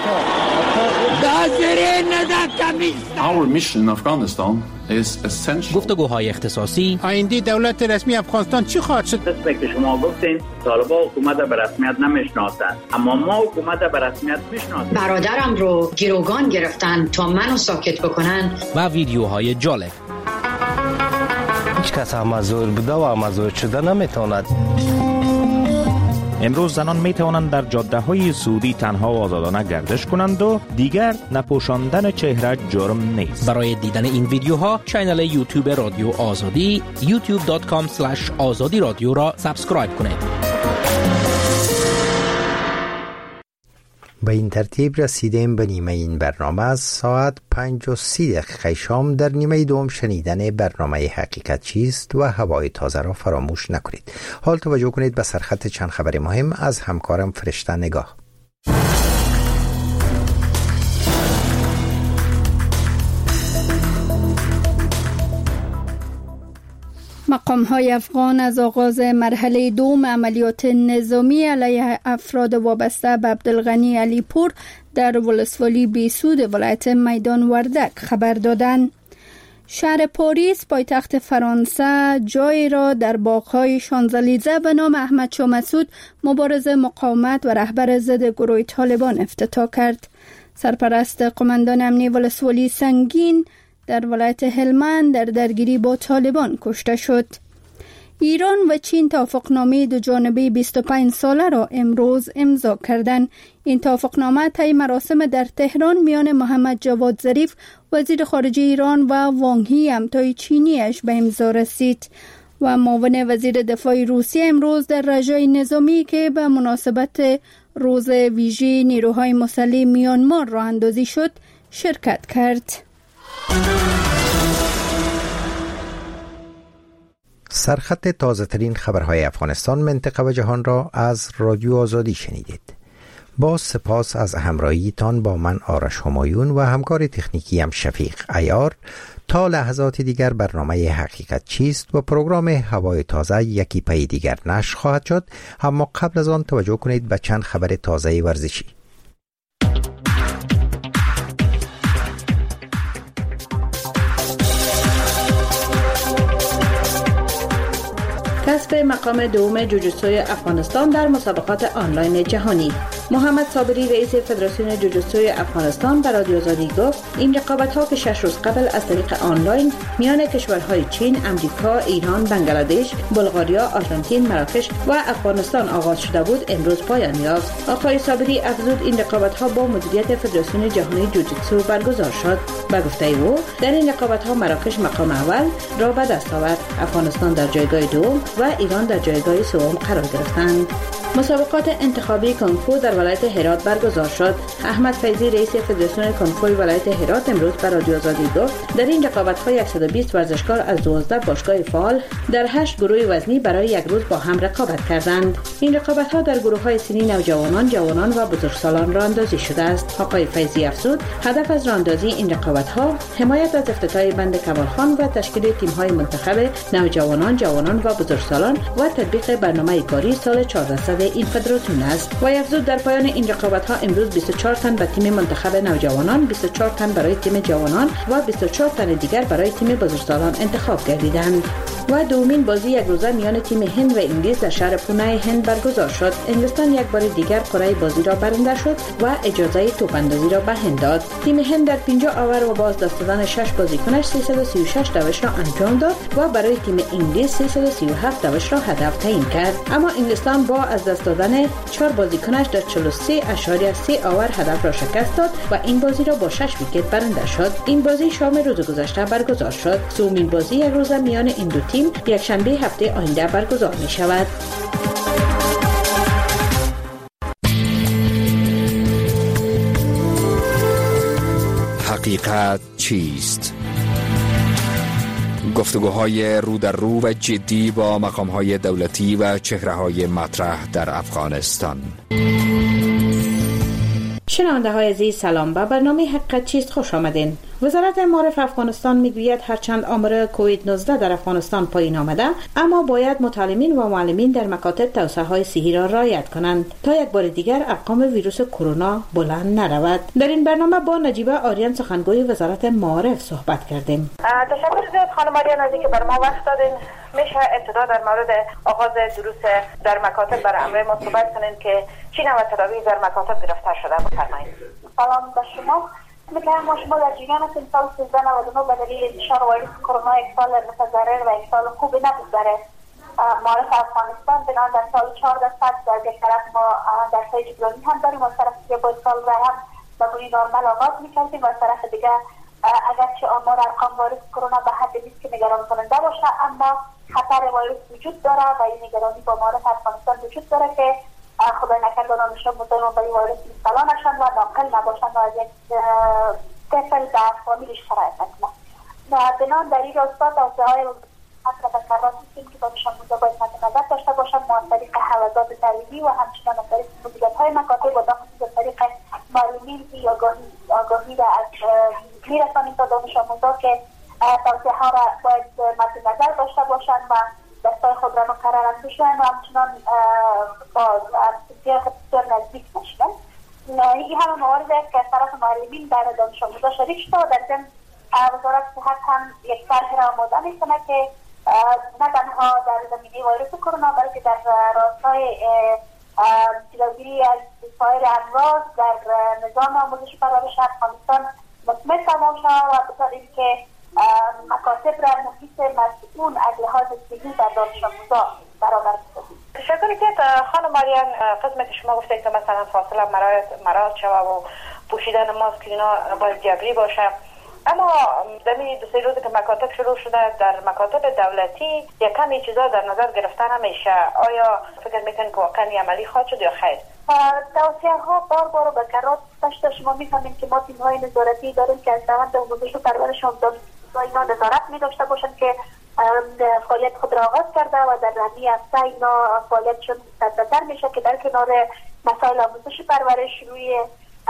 Our mission in Afghanistan is essential. گفتگوهای اختصاصی. آینده دولت رسمی افغانستان چی خواهد شد؟ که شما گفتین طالبان حکومت به رسمیت نمیشناسند، اما ما حکومت به رسمیت میشناسیم. برادرم رو گروگان گرفتن تا منو ساکت بکنن و ویدیوهای جالب. هیچ کس مزور بوده و مزور شده نمیتواند. امروز زنان می توانند در جاده های سعودی تنها و آزادانه گردش کنند و دیگر نپوشاندن چهره جرم نیست. برای دیدن این ویدیوها کانال یوتیوب رادیو آزادی youtube.com/azadi رادیو را سابسکرایب کنید. به این ترتیب رسیدیم به نیمه این برنامه. از ساعت 5:30 شام در نیمه دوم شنیدن برنامه حقیقت چیست و هوای تازه را فراموش نکنید. حال توجه کنید به سرخط چند خبر مهم از همکارم فرشته نگاه. مقام‌های افغان از آغاز مرحله دوم عملیات نظامی علیه افراد وابسته به عبدالغنی علیپور در ولسوالی بیسود ولایت میدان وردک خبر دادند. شهر پاریس پایتخت فرانسه جای را در باغ‌های شانزلیزه به نام احمد شاه مسعود مبارز مقاومت و رهبر ضد گروه طالبان افتتاح کرد. سرپرست قماندان امنی ولسوالی سنگین در ولایت هلمند در درگیری با طالبان کشته شد. ایران و چین توافقنامه دوجانبه 25 ساله را امروز امضا کردند. این توافقنامه طی مراسم در تهران میان محمد جواد ظریف وزیر خارجه ایران و وانگ هی همتای چینیش به امضا رسید. و معاون وزیر دفاع روسیه امروز در رژای نظامی که به مناسبت روز ویژه نیروهای مسلح میانمار راه اندازی شد شرکت کرد. سرخط تازه ترین خبرهای افغانستان، منطقه و جهان را از رادیو آزادی شنیدید. با سپاس از همراهیتان با من آرش همایون و همکار تکنیکی هم شفیق عیار. تا لحظات دیگر برنامه حقیقت چیست و پروگرام هوای تازه یکی پی دیگر نشر خواهد شد، اما قبل از آن توجه کنید به چند خبر تازه ورزشی. کسب مقام دوم جوجوتسوی افغانستان در مسابقات آنلاین جهانی. محمد صابری رئیس فدراسیون جوجوتسوی افغانستان به رادیو آزادی گفت این رقابت‌ها که 6 روز قبل از طریق آنلاین میان کشورهای چین، امریکا، ایران، بنگلادش، بلغاریا، آرژانتین، مراکش و افغانستان آغاز شده بود امروز پایان یافت. آقای صابری افزود این رقابت‌ها با مدیریت فدراسیون جهانی جوجوتسو برگزار شد. به گفته او در این رقابت‌ها مراکش مقام اول را به دست آورد، افغانستان در جایگاه دوم و ایران در جایگاه سوم قرار گرفتند. مسابقات انتخابی کنفو در ولایت هرات برگزار شد. احمد فیضی رئیس فدراسیون کنفو ولایت هرات امروز به رادیو آزادی گفت در این رقابت‌ها 120 ورزشکار از 12 باشگاه فعال در 8 گروه وزنی برای یک روز با هم رقابت کردند. این رقابت‌ها در گروه‌های سنی نوجوانان، جوانان و بزرگسالان راه‌اندازی شده است. آقای فیضی افزود هدف از راه‌اندازی این رقابت‌ها حمایت از افتتاح بند کمالخان و تشکیل تیم‌های منتخب نوجوانان، جوانان و بزرگسالان و تطبیق برنامه کاری سال 1400 این فدراسیون است. و افزود در پایان این رقابت‌ها امروز 24 تن به تیم منتخب نوجوانان، 24 تن برای تیم جوانان و 24 تن دیگر برای تیم بزرگسالان انتخاب گردیدند. و دومین بازی یک روزه میان تیم هند و انگلیس در شهر پونه هند برگزار شد. انگلستان یک بار دیگر کره بازی را برنده شد و اجازه توپ اندازی را به هند داد. تیم هند در 50 اوور و باز دست دادن 6 بازیکنش 336 دوش را انجام داد و برای تیم انگلیس 337 دوش را هدف تعیین کرد. اما انگلستان با از دست دادن 4 بازیکنش در 43.3 اوور هدف را شکست داد و این بازی را با 6 ویکت برنده شد. این بازی شام روز گذشته برگزار شد. سومین بازی یک روزه میان این دو تیم یک شنبه هفته آینده برگزار می شود. حقیقت چیست؟ گفتگوهای رو در رو و جدی با مقام‌های دولتی و چهره‌های مطرح در افغانستان. شنونده های عزیز سلام، به برنامه حقیقت چیست خوش آمدین. وزارت معارف افغانستان میگوید هرچند آمار کووید 19 در افغانستان پایین آمده، اما باید متعلمین و معلمین در مکاتب توسعه‌های صحی را رعایت کنند تا یک بار دیگر ارقام ویروس کرونا بلند نرود. در این برنامه با نجیبه آریان سخنگوی وزارت معارف صحبت کردیم. تشکر زیاد خانم آریان از اینکه بر ما وقت دادین. میشه ابتدا در مورد آغاز دروس در مکاتب برای امر ما صحبت کنین که چی نوع تدابیر در مکاتب گرفته شده؟ بفرمایید. سلام به شما. مثل هم شما در جریان هستیم سال 1399 به دلیل انتشار ویروس کرونا یک سال متضرر و یک سال خوبی نبود برای معارف افغانستان. بنابراین در سال 400 در یک طرف ما درس‌های جبرانی هم داریم و از طرف دیگه با سال را هم بگویی نرمال آغاز می‌کردیم و از طرف دیگه اگرچه آمار ارقام ویروس کرونا به حد نیست که نگران کننده باشه، اما خطر ویروس وجود داره و این نگرانی با معارف افغانستان وجود داره که خدای نکرده دانشجو مدام برای ویروس مبتلا نشن و ناقل نباشن و از یک طفل به فامیلش سرایت نکنن. بنابراین در این راستا توصیه‌های مطرح تکرار می‌کنیم که دانش‌آموزا باید مد نظر داشته باشند ما از طریق حوزات تعلیمی و همچنین از طریق مدیریت‌های مکاتب و از طریق معلولین یا آگاهی را می‌رسانیم تا دانش‌آموزا که توصیه‌ها را باید مد نظر داشته باشند و دستای خود را مقرر بشوند و همچنان با بسیار نزدیک نشوند. این همه موارد است که از طرف معلمین در دانش‌آموزا شریک شده و در ضمن وزارت صحت هم یک طرح را آماده می‌کنه که نه تنها در زمینه ویروس کرونا بلکه در راستای جلوگیری از سایر امراض در نظام آموزش و پرورش افغانستان مثمر تمام شود و بطوری که مکاتب را محیط مسئول از لحاظ صحی در دانش آموزا برابر کنید. تشکر که خانم ماریان قسمت که شما گفتید که مثلا فاصله مراعات شود و پوشیدن ماسک اینا باید جبری باشه، اما در این 2-3 روزی که مکاتب شروع شده در مکاتب دولتی یک کمی چیزا در نظر گرفتن نمیشه. آیا فکر میکنید که واقعا عملی خواهد شد یا خیر؟ توصیه ها بار به کرات داشته. شما میفهمید که ما تیم های نظارتی داریم که از روند آموزش و پرورش اینا نظارت می داشته باشند که فعالیت خود را آغاز کرده و در رمی هفته اینا فعالیتشون مستدر میشه که در کنار مسائل آموزش و پرورش روی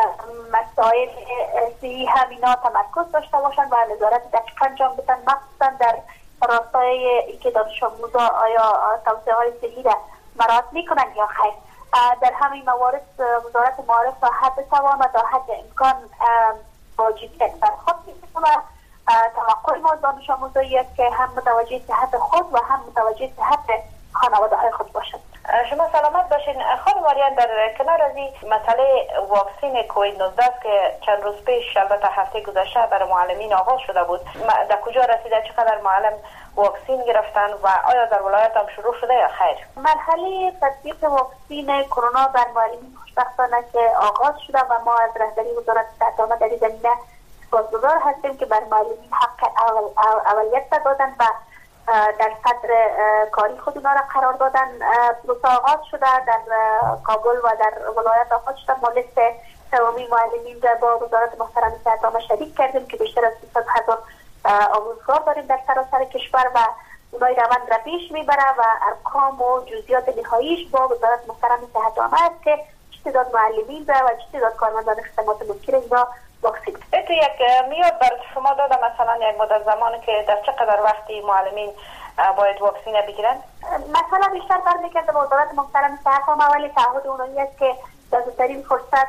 مسائل صحی هم اینا تمرکز داشته باشند و نظارت دقیق انجام بدن، مخصوصا در راستای اینکه دانش آموزا آیا توصیه های صحی را مراعات میکنن یا خیر. در همین موارد وزارت معارف و حد توان و تا حد امکان با جدیت برخورد میکنه و توقع ما دانش آموزایی است که هم متوجه صحت خود و هم متوجه صحت خانواده های خود باشد. شما سلامت باشین. خانم ماریان در کنار از این مسئله واکسین کووید 19 که چند روز پیش البته هفته گذشته برای معلمین آغاز شده بود، در کجا رسیده؟ چقدر معلم واکسین گرفتن و آیا در ولایت هم شروع شده یا خیر؟ مرحله تطبیق واکسین کرونا بر معلمین خوشبختانه که آغاز شده و ما از رهبری وزارت صحت در این زمینه سپاسگزار هستیم که بر معلمین حق اولیت دادن و در صدر کاری خود اونا را قرار دادن. پروسه آغاز شده در کابل و در ولایت آغاز شده. ما لیست تمامی معلمین را با وزارت محترم صحت شریک کردیم که بیشتر از 200,000 آموزگار داریم در سراسر کشور و اونای روند را پیش میبره و ارقام و جزئیات نهاییش با وزارت محترم صحت است که چه تعداد معلمین را و چه تعداد کارمندان خدمات مذکر اینا واکسین. تو یک میاد بر شما داده مثلا یک مدت زمانی که در چقدر وقتی معلمین باید واکسین بگیرن؟ مثلا بیشتر برمیگرده به وزارت محترم صحت هم اولی تعهد اونایی است که در زودترین فرصت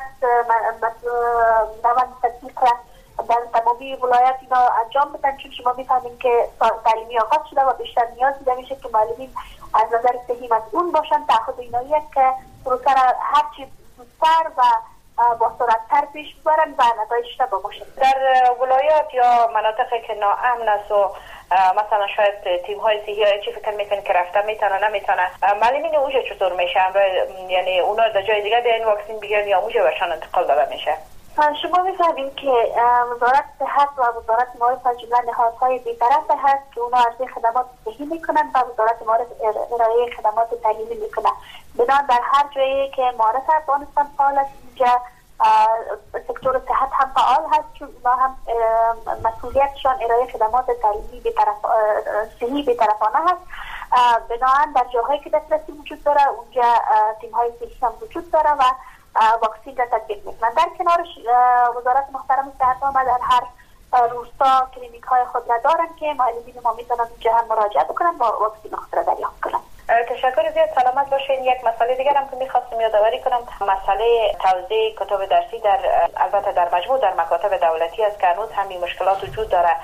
روند تطبیق را در تمامی ولایت اینا انجام بدن، چون شما میفهمین که سال تعلیمی آغاز شده و بیشتر نیاز دیده میشه که معلمین از نظر صحی مسئول باشن. تعهد اینایی است که پروسه را هرچی زودتر و با سرعت‌تر پیش ببرن و نتایجش را باشن. در ولایات یا مناطقی که ناامن است و مثلا شاید تیم‌های صحی چی فکر میکنن که رفته میتونن نمیتونن، معلمین اوجه چطور میشن؟ یعنی اونا در جای دیگه این واکسین بگیرن یا اوجه برشان انتقال داده میشه؟ شما میفهمین که وزارت صحت و وزارت معارف از جمله نهادهای بی‌طرف هست که اونا عرضه خدمات صحی میکنن و وزارت معارف ارائه خدمات تعلیمی میکنن. بنابراین در هر جایی که معارف افغانستان فعال است اینجا سکتور صحت هم فعال هست، چون اونا هم مسئولیتشان ارائه خدمات تعلیمی صحی بی‌طرفانه هست. بنابراین در جاهایی که دسترسی وجود داره اونجا تیم‌های صحی هم وجود داره و واکسین را تطبیق میکنن. در کنارش وزارت محترم صحت هم در هر روستا کلینیک های خود را دارن که معلمین ما میتونن اونجا هم مراجعه بکنن و واکسین خود را دریافت کنن. تشکر زیاد. سلامت باشین. یک مسئله دیگر هم که میخواستم یادآوری کنم، مسئله توزیع کتب درسی البته در مجموع در مکاتب دولتی است که هنوز همین مشکلات وجود داره.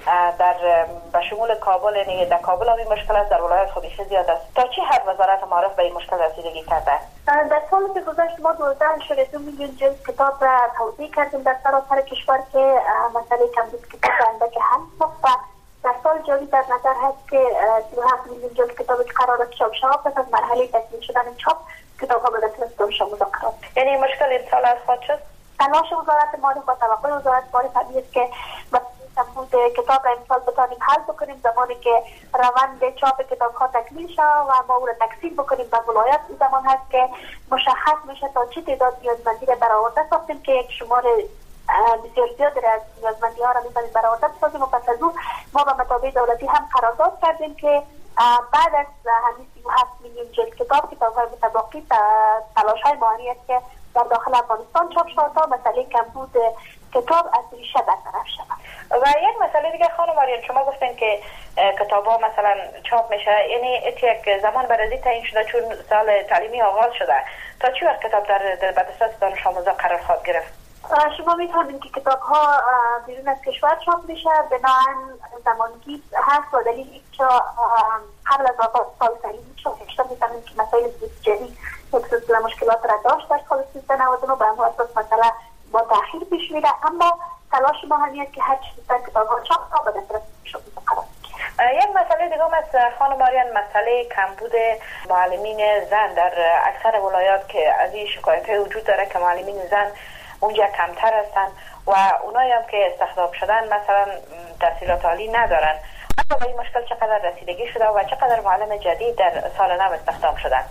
به شمول کابل، یعنی در کابل هم این مشکل است، در ولایت خب بیشتر زیاد است. تا چه حد وزارت معارف به این مشکل رسیدگی کرده؟ در سالی که گذشت ما 12.2 میلیون جلد کتاب را توزیع کردیم در سراسر کشور که مسئله کمبود کتاب اندک حل شد. در سال جاری در نظر هست که 37 میلیون جلد کتابی که قرار است چاپ شود پس از مرحله تکمیل شدن چاپ کتاب‌ها به دست دانشجویان مذاکرات. یعنی مشکل این سال از خود شد؟ تلاش وزارت معارف و توقع وزارت معارف همین است که کمبود کتاب را امسال بتانیم حل بکنیم زمانی که روند چاپ کتاب‌ها تکمیل شود و ما او را تقسیم بکنیم به ولایت. این زمان هست که مشخص میشه تا چه تعداد نیازمندی را برآورده ساختیم که یک شمار بسیار زیاد از نیازمندی ها را می‌توانیم برآورده بسازیم و پس از او ما به مطابق دولتی هم قرارداد کردیم که بعد از همین 37 میلیون جلد کتاب‌های متبقی تلاش‌های ماهانی است که در داخل افغانستان چاپ شود تا مسئله کمبود کتاب از ریشه برطرف شود. و یک مسئله دیگه خانم آریان، شما گفتین که کتاب‌ها مثلا چاپ میشه، یعنی یک زمان برازی تعیین شده چون سال تعلیمی آغاز شده، تا چه وقت کتاب در دسترس دانش آموزان قرار خواهد گرفت؟ شما می‌فهمید که کتاب‌ها بیرون از کشور چاپ میشه بنابراین زمانگیر هست و دلیل که قبل از آغاز سال تعلیمی چاپ میشه. می‌فهمید که مسائل جدی یک سلسله مشکلات را داشت در سال 1399 به همون اساس مسئله با تأخیر پیش میره، اما تلاش ما همین است که هر چیز کتاب‌ها چاپ ها به دسترس شما قرار بگیرد. یک مسئله دیگه هم از خانم آریان، مسئله کمبود معلمین زن در اکثر ولایات که از این شکایت‌های وجود داره که معلمین زن اونجا کمتر هستن و اونایی هم که استخدام شدن مثلا تحصیلات عالی ندارن. اما به این مشکل چقدر رسیدگی شده و چقدر معلم جدید در سال نو استخدام شدن؟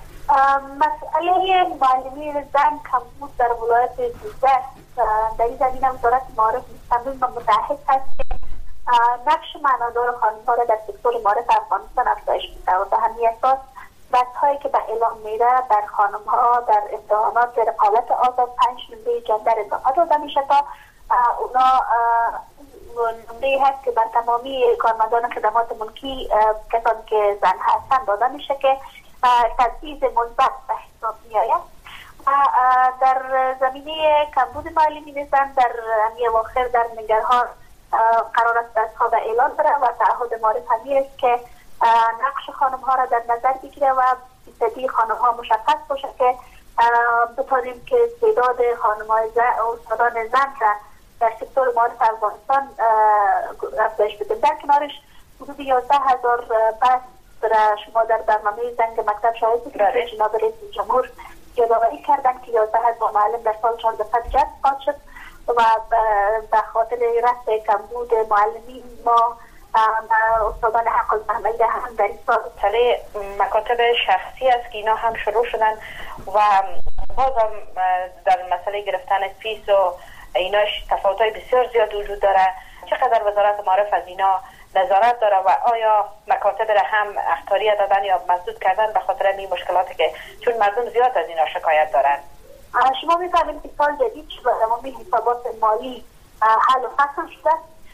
مسئله معلمین زن کمبود در ولایت 13 در این زمینه وزارت معارف مصمم و متحد هست که نقش معنادار خانم‌ها را در سکتور معارف افغانستان افزایش می‌دهد و به همین اساس بحث‌هایی که به اعلام میره بر خانم‌ها در امتحانات رقابت آزاد 5 نمره جندر اضافه داده میشه تا اونا نمره هست که بر تمامی کارمندان خدمات ملکی کسانی که زن هستند داده میشه که تبعیض مثبت به حساب میآید. در زمینه کمبود معلمین زن در همی اواخر در نگرهار قرار است دست‌ها به اعلان بره و تعهد معارف همی است که نقش خانم‌ها را در نظر بگیره و فیصدی خانم‌ها مشخص باشه که بتانیم که تعداد خانم‌های استادان زن را در سکتور معارف افغانستان افزایش بدیم. در کنارش حدود 11,000 بس را شما در برنامه زنگ مکتب شاهد بودید که جناب رئیس جمهور یادآوری کردن که 11,000 معلم در سال 1400 جذب خواهد شد و به خاطر رفع کمبود معلمین ما استادان حق الزحمه هم در این سال مکاتب شخصی است که اینا هم شروع شدن و باز هم در مسئله گرفتن فیس و ایناش تفاوت‌های بسیار زیاد وجود داره. چقدر وزارت معارف از اینا نظارت داره و آیا مکاتب را هم اخطاریه دادن یا مسدود کردن به خاطر این مشکلاتی که چون مردم زیاد از اینا شکایت دارن؟ شما می‌فهمید که سال جدید شده تمامی حسابات مالی حل و فصل شده.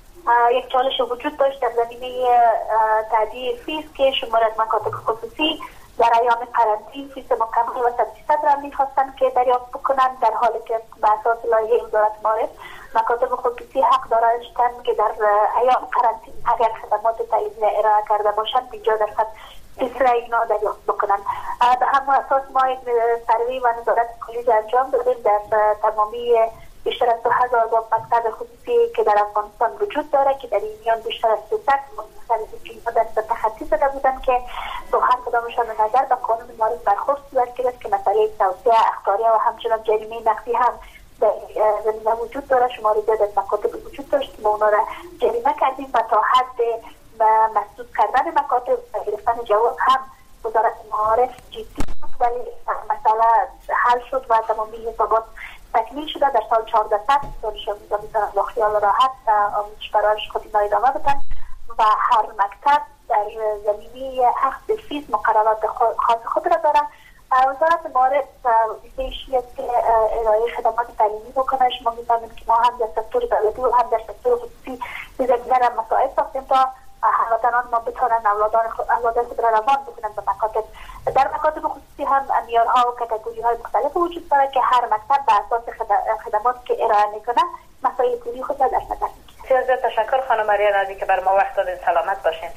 یک چالش وجود داشت در زمینه تادیه فیس که شمار از مکاتب خصوصی در ایام قرنطینه فیس مکمل و 100% را می‌خواستند که دریافت بکنند، در حالی که به اساس لایحه وزارت معارف مکاتب خصوصی حق دارند که در ایام قرنطینه اگر خدمات تعلیمی ارائه کرده باشند 50% فیس را اینا دریافت بکنند. به همون اساس ما یک سروی و نظارت کلی انجام دادیم در تمامی بیشتر از 2,000 مکتب خصوصی که در افغانستان وجود داره که در این میان بیشتر از 300 مختلف دست تخصصی زده بودن که با هر کدامشان نظر به قانون معارف برخورد صورت گرفت که مسئله توسعه اخطاریه و همچنان جریمه نقدی هم در زمینه وجود داره. شماری زیاد از مکاتب وجود داشت که ما اونا را جریمه کردیم و تا حد مسدود کردن مکاتب و گرفتن جواب هم وزارت معارف جدی بود، ولی مسئله حل شد و تمامی حسابات تکمیل شده. در سال 1400 دانشجویان میتونن با خیال راحت آموزش برایش خود اینا ادامه بدن و هر مکتب در زمینه اخذ فیس مقررات خاص خود را دارن. وزارت معارف وظیفه‌اش است که ارائه خدمات تعلیمی بکنه. شما می‌فهمید که ما هم در سکتور دولتی و هم در سکتور خصوصی زمینه مسائل ساختیم تا هموطنان ما بتونن اولادان خود را روان بکنن به مکاتب. در مکاتب خصوصی هم معیارها و کاتگوری‌های مختلف وجود داره که هر مکتب به اساس خدمات که ارائه میکنه مسائل پولی خود را در نظر میگیره. بسیار زیاد تشکر خانم مریم از اینکه بر ما وقت دادین. سلامت باشین.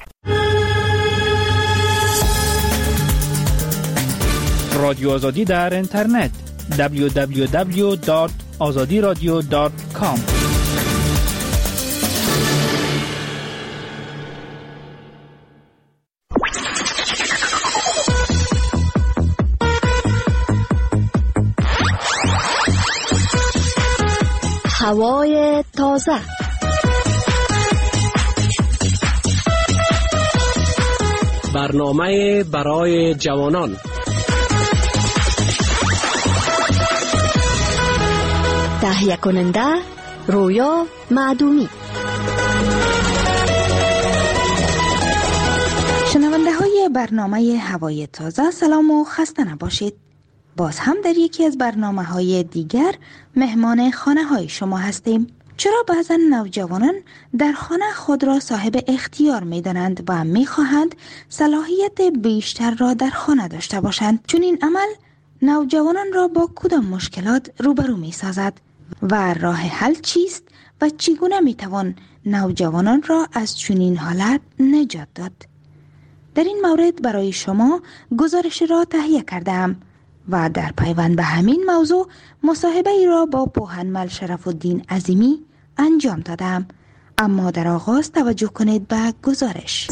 رادیو آزادی در اینترنت www.azadiradio.com. هوای تازه. برنامه برای جوانان. تهیه کننده رویا معدومی. شنونده های برنامه هوای تازه، سلام و خسته نباشید. باز هم در یکی از برنامه های دیگر مهمان خانه های شما هستیم. چرا بعضا نوجوانان در خانه خود را صاحب اختیار می دانند و می خواهند صلاحیت بیشتر را در خانه داشته باشند؟ چون این عمل نوجوانان را با کدام مشکلات روبرو می سازد و راه حل چیست و چگونه می توان نوجوانان را از چنین حالت نجات داد؟ در این مورد برای شما گزارش را تهیه کردم و در پیوند به همین موضوع مصاحبه ای را با پوهنمل شرف الدین عظیمی انجام دادم. اما در آغاز توجه کنید به گزارش.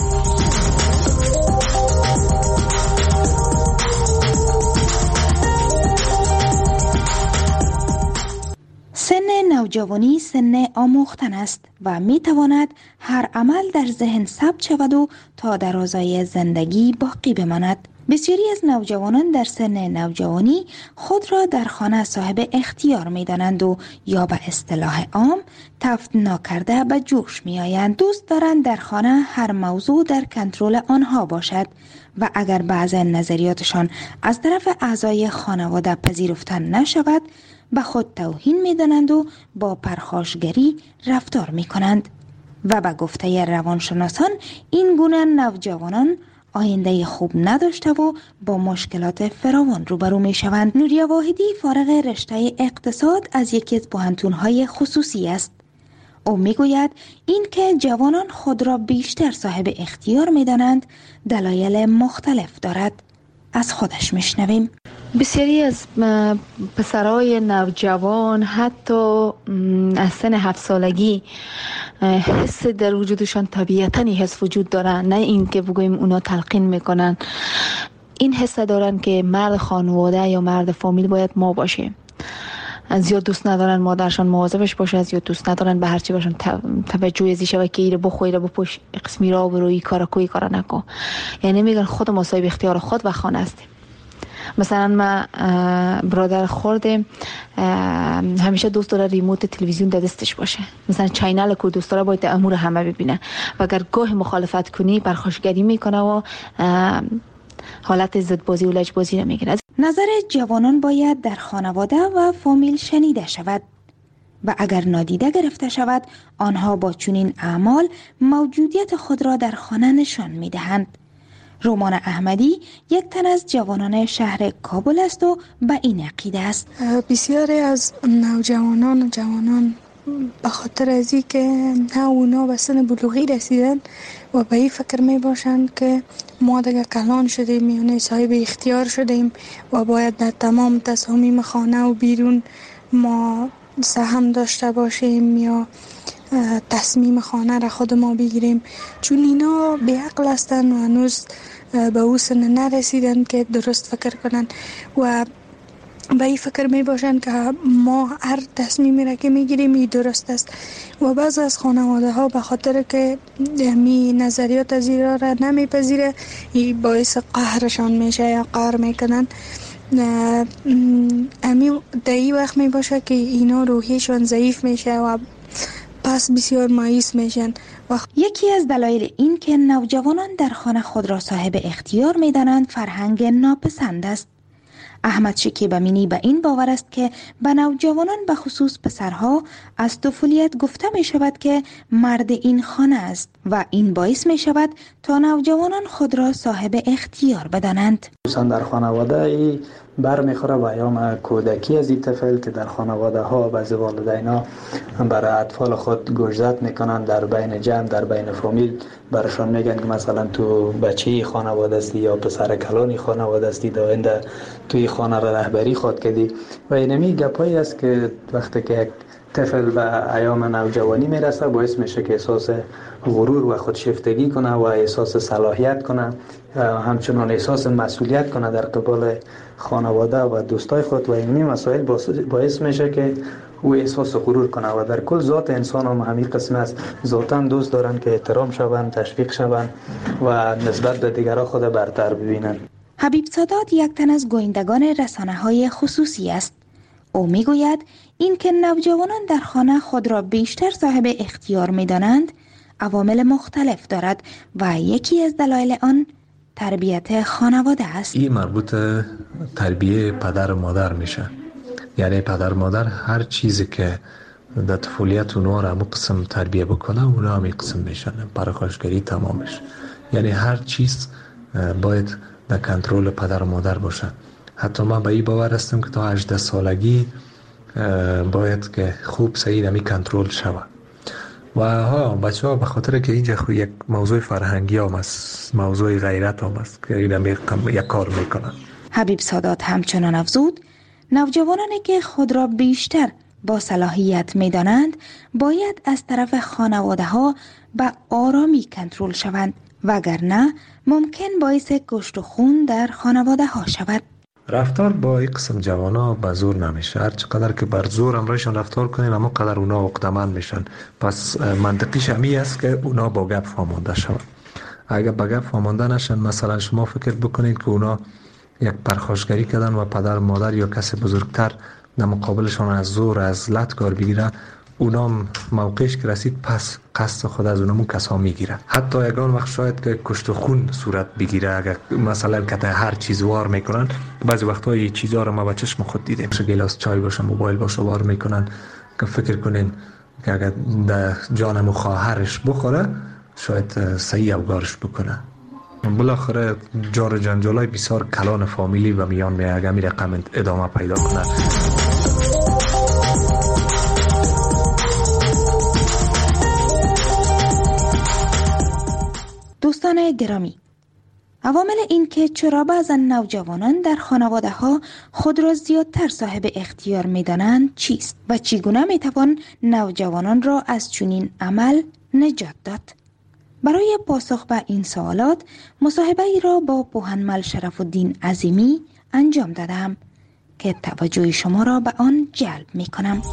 سن نوجوانی سن آموختن است و می تواند هر عمل در ذهن ثبت شود و تا درازای زندگی باقی بماند. بسیاری از نوجوانان در سن نوجوانی خود را در خانه صاحب اختیار می دانند و یا به اصطلاح عام تفت ناکرده به جوش می آیند. دوست دارند در خانه هر موضوع در کنترل آنها باشد و اگر بعض نظریاتشان از طرف اعضای خانواده پذیرفته نشود به خود توهین می دانند و با پرخاشگری رفتار می کنند و به گفته روانشناسان این گونه نوجوانان آینده خوب نداشته و با مشکلات فراوان روبرو می شوند. نوریا واحدی فارغ رشته اقتصاد از یکی از پوهنتون‌های خصوصی است. او می گوید این که جوانان خود را بیشتر صاحب اختیار می دانند دلایل مختلف دارد. از خودش می شنویم. بسیاری از پسرای نوجوان حتی از سن 7 سالگی حس در وجودشان طبیعتاً حس وجود دارن، نه این که بگوییم اونا تلقین میکنن. این حس دارن که مرد خانواده یا مرد فامیل باید ما باشه. از یاد دوست ندارن مادرشان مواظبش باشه، از یاد دوست ندارن به هرچی باشن توجه ازی شوه که ایره بخو ایره بپوش قسمی را بروی کارا کوی کارا نکن. یعنی میگن خود ما صاحب اختیار خود و خانه هستیم. مثلا ما برادر خورده همیشه دوست داره ریموت تلویزیون در دستش باشه، مثلا چینل کو دوست داره باید امور همه ببینه و اگر گاه مخالفت کنی پرخاشگری میکنه و حالت ضدبازی و لجبازی رو میگیره. نظر جوانان باید در خانواده و فامیل شنیده شود و اگر نادیده گرفته شود آنها با چنین اعمال موجودیت خود را در خانه نشان میدهند. رومان احمدی یک تن از جوانان شهر کابل است و به این عقیده است. بسیاری از نوجوانان و جوانان به خاطر از این که نه اونا به سن بلوغی رسیدن و به این فکر می باشند که ما دیگه کلان شدیم، یعنی صاحب اختیار شدیم و باید در تمام تصامیم خانه و بیرون ما سهم داشته باشیم یا تصمیم خانه را خود ما بگیریم، چون اینا بی عقل هستن و هنوز به او سن نرسیدن که درست فکر کنن و به این فکر می باشن که ما هر تصمیمی را که می گیریم این درست است و بعض از خانواده ها به خاطر که می نظریات از این را نمی پذیره این باعث قهرشان میشه یا قهر میکنن. امی در این وقت می باشه که اینا روحیشان ضعیف میشه و پس بسیار مایوس میشن. یکی از دلایل این که نوجوانان در خانه خود را صاحب اختیار میدانند فرهنگ ناپسند است. احمد شکیب امینی به این باور است که به نوجوانان به خصوص پسرها از طفولیت گفته می شود که مرد این خانه است و این باعث می شود تا نوجوانان خود را صاحب اختیار بدانند. در خانواده برمیخوره و ایام کودکی از این طفل که در خانواده ها بعضی والدینا برای اطفال خود گوشزد میکنن در بین جمع، در بین فامیل برشان میگن که مثلا تو بچه خانواده استی یا پسر کلانی خانواده استی، داینده توی خانه را رهبری خود کردی و اینمی گپایی است که وقتی که یک طفل به ایام نوجوانی میرسه باعث میشه که احساس غرور و خودشیفتگی کنه و احساس صلاحیت کنه، همچنان احساس مسئولیت کنه در قبال خانواده و دوستای خود و اینمی مسائل باعث میشه که او احساس غرور کنه و در کل ذات انسان هم همین قسم است. ذاتاً دوست دارن که احترام شوند، تشویق شوند و نسبت به دیگران خود برتر ببینن. حبیب سادات یک تن از گویندگان رسانه‌های خصوصی است. او میگوید این که نوجوانان در خانه خود را بیشتر صاحب اختیار می‌دانند عوامل مختلف دارد و یکی از دلایل آن تربیت خانواده است. این مربوط تربیه پدر و مادر میشه. یعنی پدر و مادر هر چیزی که در طفولیت اونها را همون قسم تربیه بکنه اونها همین قسم میشن، پرخاشگری تمامش. یعنی هر چیز باید در کنترل پدر و مادر باشه. حتی من به این باور هستم که تا 18 سالگی باید که خوب صحیح همی کنترل شود. و بچه ها به خاطر که اینجا یک موضوع فرهنگی هم است، موضوع غیرت هم است که این یک کار میکنن. حبیب سادات همچنان افزود نوجوانانی که خود را بیشتر با صلاحیت میدانند باید از طرف خانواده ها به آرامی کنترل شوند وگرنه ممکن باعث کشت و خون در خانواده ها شود. رفتار با این قسم جوانا به زور نمیشه. هر چقدر که بر زور امرایشان رفتار کنین اما قدر اونا عقده‌مند میشن. پس منطقیش همی است که اونا با گپ فهمانده شون. اگر با گپ فهمانده نشن، مثلا شما فکر بکنید که اونا یک پرخاشگری کردن و پدر مادر یا کسی بزرگتر در مقابلشان از زور از لطگار بگیره، اونام موقعش که رسید پس قصد خود از اونمون کسا میگیره. حتی یگان وقت شاید که کشت و خون صورت بگیره اگر مثلا که هر چیز وار میکنن. بعضی وقتا این چیزها رو ما با چشم خود دیدیم، گلاس چای باشه، موبایل باشه وار میکنن که فکر کنین که اگر در جانم خواهرش بخوره شاید صحیح اوگارش بکنه. بالاخره جار جنجالای بسیار کلان فامیلی و میان میگه می رقم ادامه پیدا کنه. دوستان گرامی، عوامل این که چرا بعضا نوجوانان در خانواده ها خود را زیادتر صاحب اختیار می دانند چیست و چگونه می توان نوجوانان را از چنین عمل نجات داد؟ برای پاسخ به این سوالات مصاحبه ای را با پوهنمل شرف الدین عظیمی انجام دادم که توجه شما را به آن جلب می کنم.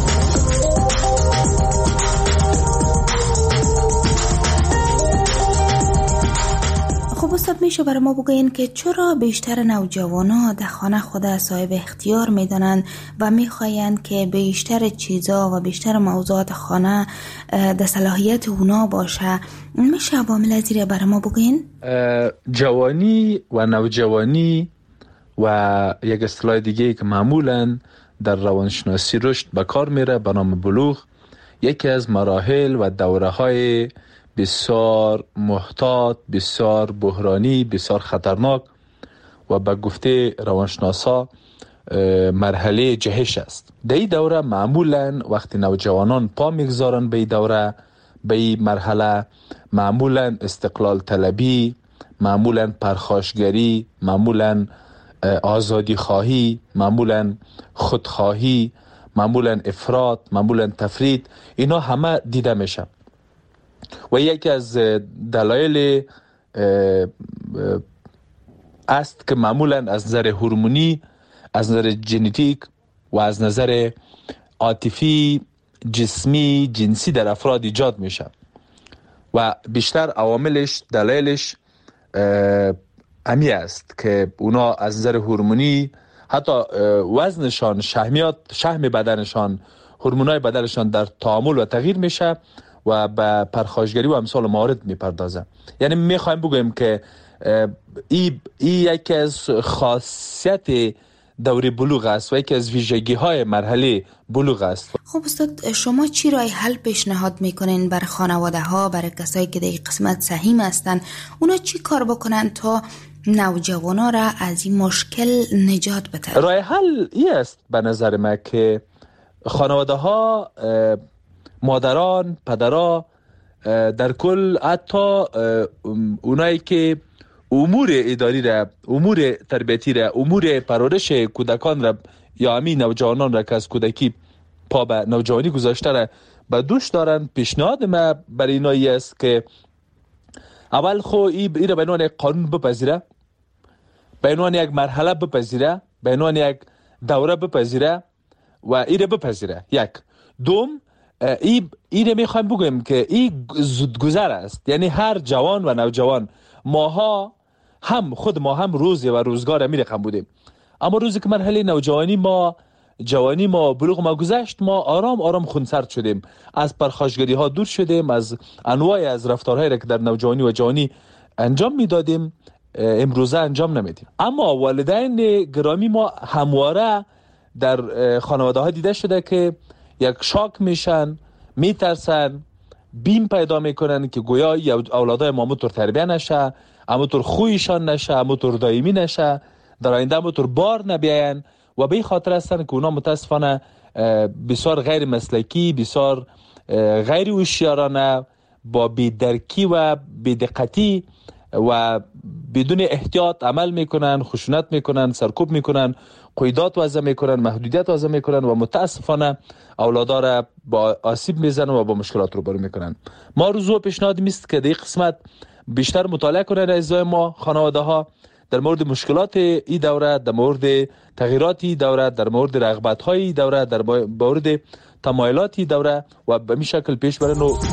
خب استاد میشه برای ما بگوین که چرا بیشتر نوجوانا در خانه خود صاحب اختیار میدانند و میخواین که بیشتر چیزا و بیشتر موضوعات خانه در صلاحیت اونا باشه؟ میشه عوامل ازیره برای ما بگوین؟ جوانی و نوجوانی و یک اصطلاح دیگه که معمولا در روانشناسی رشد به کار میره به نام بلوغ، یکی از مراحل و دوره های بسیار محتاط، بسیار بحرانی، بسیار خطرناک و به گفته روانشناسا مرحله جهش است. در این دوره معمولا وقتی نوجوانان پا میگذارن به این دوره، به این مرحله، معمولا استقلال طلبی، معمولا پرخاشگری، معمولا آزادی خواهی، معمولا خودخواهی، معمولا افراط، معمولا تفرید، اینا همه دیده میشه. و یکی از دلایل است که معمولا از نظر هورمونی، از نظر ژنتیک و از نظر عاطفی، جسمی، جنسی در افراد ایجاد میشه و بیشتر عواملش، دلایلش امی است که اونا از نظر هورمونی حتی وزنشان، شحم بدنشان، هورمونای بدنشان در تعامل و تغییر میشه و به پرخاشگری و امثال موارد میپردازه. یعنی میخوایم بگویم که این یکی از خاصیت دوره بلوغ است و یکی از ویژگی های مرحله بلوغ است. خب استاد، شما چی راه حل پیشنهاد میکنین برای خانواده ها، برای کسایی که در این قسمت سهیم هستن؟ اونا چی کار بکنن تا نوجوانا را از این مشکل نجات بده؟ راه حل این است به نظر من که خانواده ها، مادران، پدرها، در کل حتی اونایی که امور اداری را، امور تربیتی را، امور پرورش کودکان را یا همین نوجوانان را که از کودکی پا به نوجوانی گذاشته را به دوش دارن، پیشنهاد ما برای اینایی است که اول خو این را به عنوان یک قانون بپذیره، به عنوان یک مرحله بپذیره، به عنوان یک دوره بپذیره و این را بپذیره. یک دوم، این را میخوایم بگویم که این زودگذر است، یعنی هر جوان و نوجوان، ماها هم خود ما هم روزی و روزگار می رقم بودیم، اما روزی که مرحله نوجوانی ما، جوانی ما، بلوغ ما گذشت، ما آرام آرام خونسرد شدیم، از پرخاشگری ها دور شدیم، از انواع از رفتارهایی را که در نوجوانی و جوانی انجام میدادیم امروزه انجام نمیدیم. اما والدین گرامی ما همواره در خانواده ها دیده شده که یک شاک میشن، میترسن، بیم پیدا میکنن که گویا اولادای ما همونطور تربیه نشه، همونطور خویشان نشه، همونطور دائمی نشه، در آینده همونطور بار نبیاین و به این خاطر هستن که اونا متاسفانه بسیار غیر مسلکی، بسیار غیر هوشیارانه، با بی‌درکی و بی‌دقتی و بدون احتیاط عمل میکنن، خشونت میکنن، سرکوب میکنن، قیودات وضع میکنن، محدودیت وضع میکنن و متاسفانه اولادا را با آسیب میزنن و با مشکلات روبرو میکنن. ما روزو پیشنهاد میست که در این قسمت بیشتر مطالعه کنن اعضای ما، خانواده ها، در مورد مشکلات این دوره، در مورد تغییرات این دوره، در مورد رغبت های این دوره، در مورد تمایلات این دوره و به این شکل پیش برن. و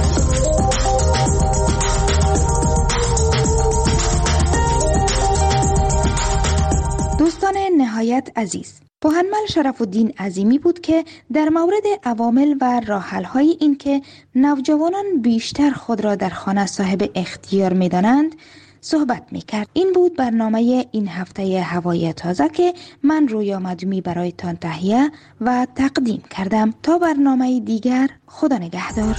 دوستان نهایت عزیز، پوهنمل شرف الدین عظیمی بود که در مورد عوامل و راه‌حل‌های این که نوجوانان بیشتر خود را در خانه صاحب اختیار می‌دانند صحبت می‌کرد. این بود برنامه این هفته هوای تازه که من رویا مدومی برایتان تهیه و تقدیم کردم. تا برنامه دیگر، خدا نگهدار.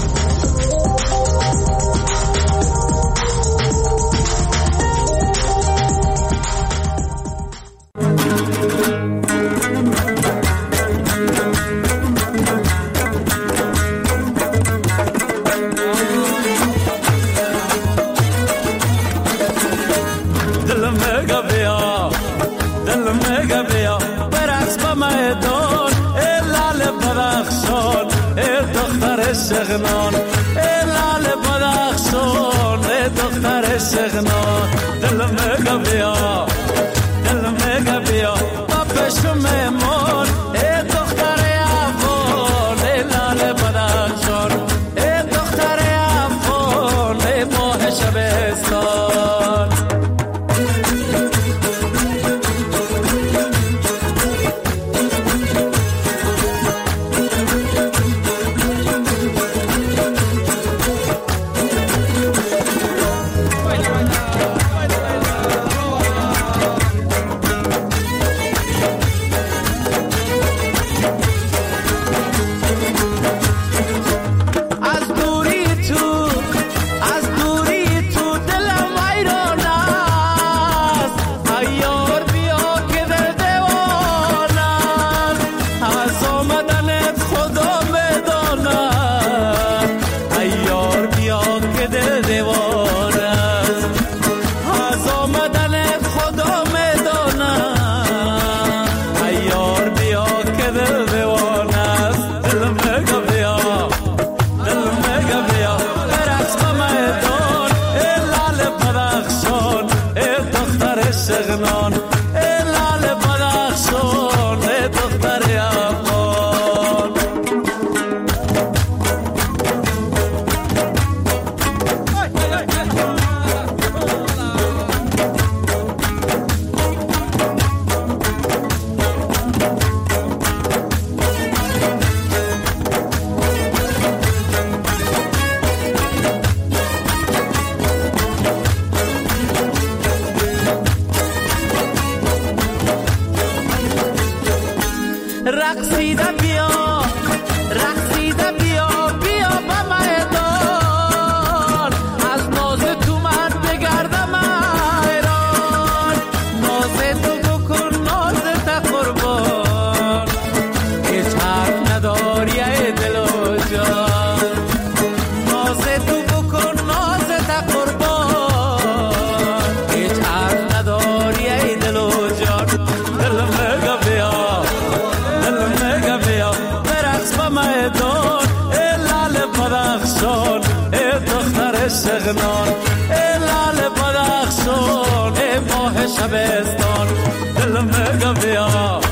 سغنان لال بدخشان دختر سغنان دل بیا دل بیا بابش میمون دختر افغان لال بدخشان دختر افغان ماه شبستان میدان ای لال بدخشان ای دختر شغنان ای لال بدخشان ای ماه شبستان دل میگه بیا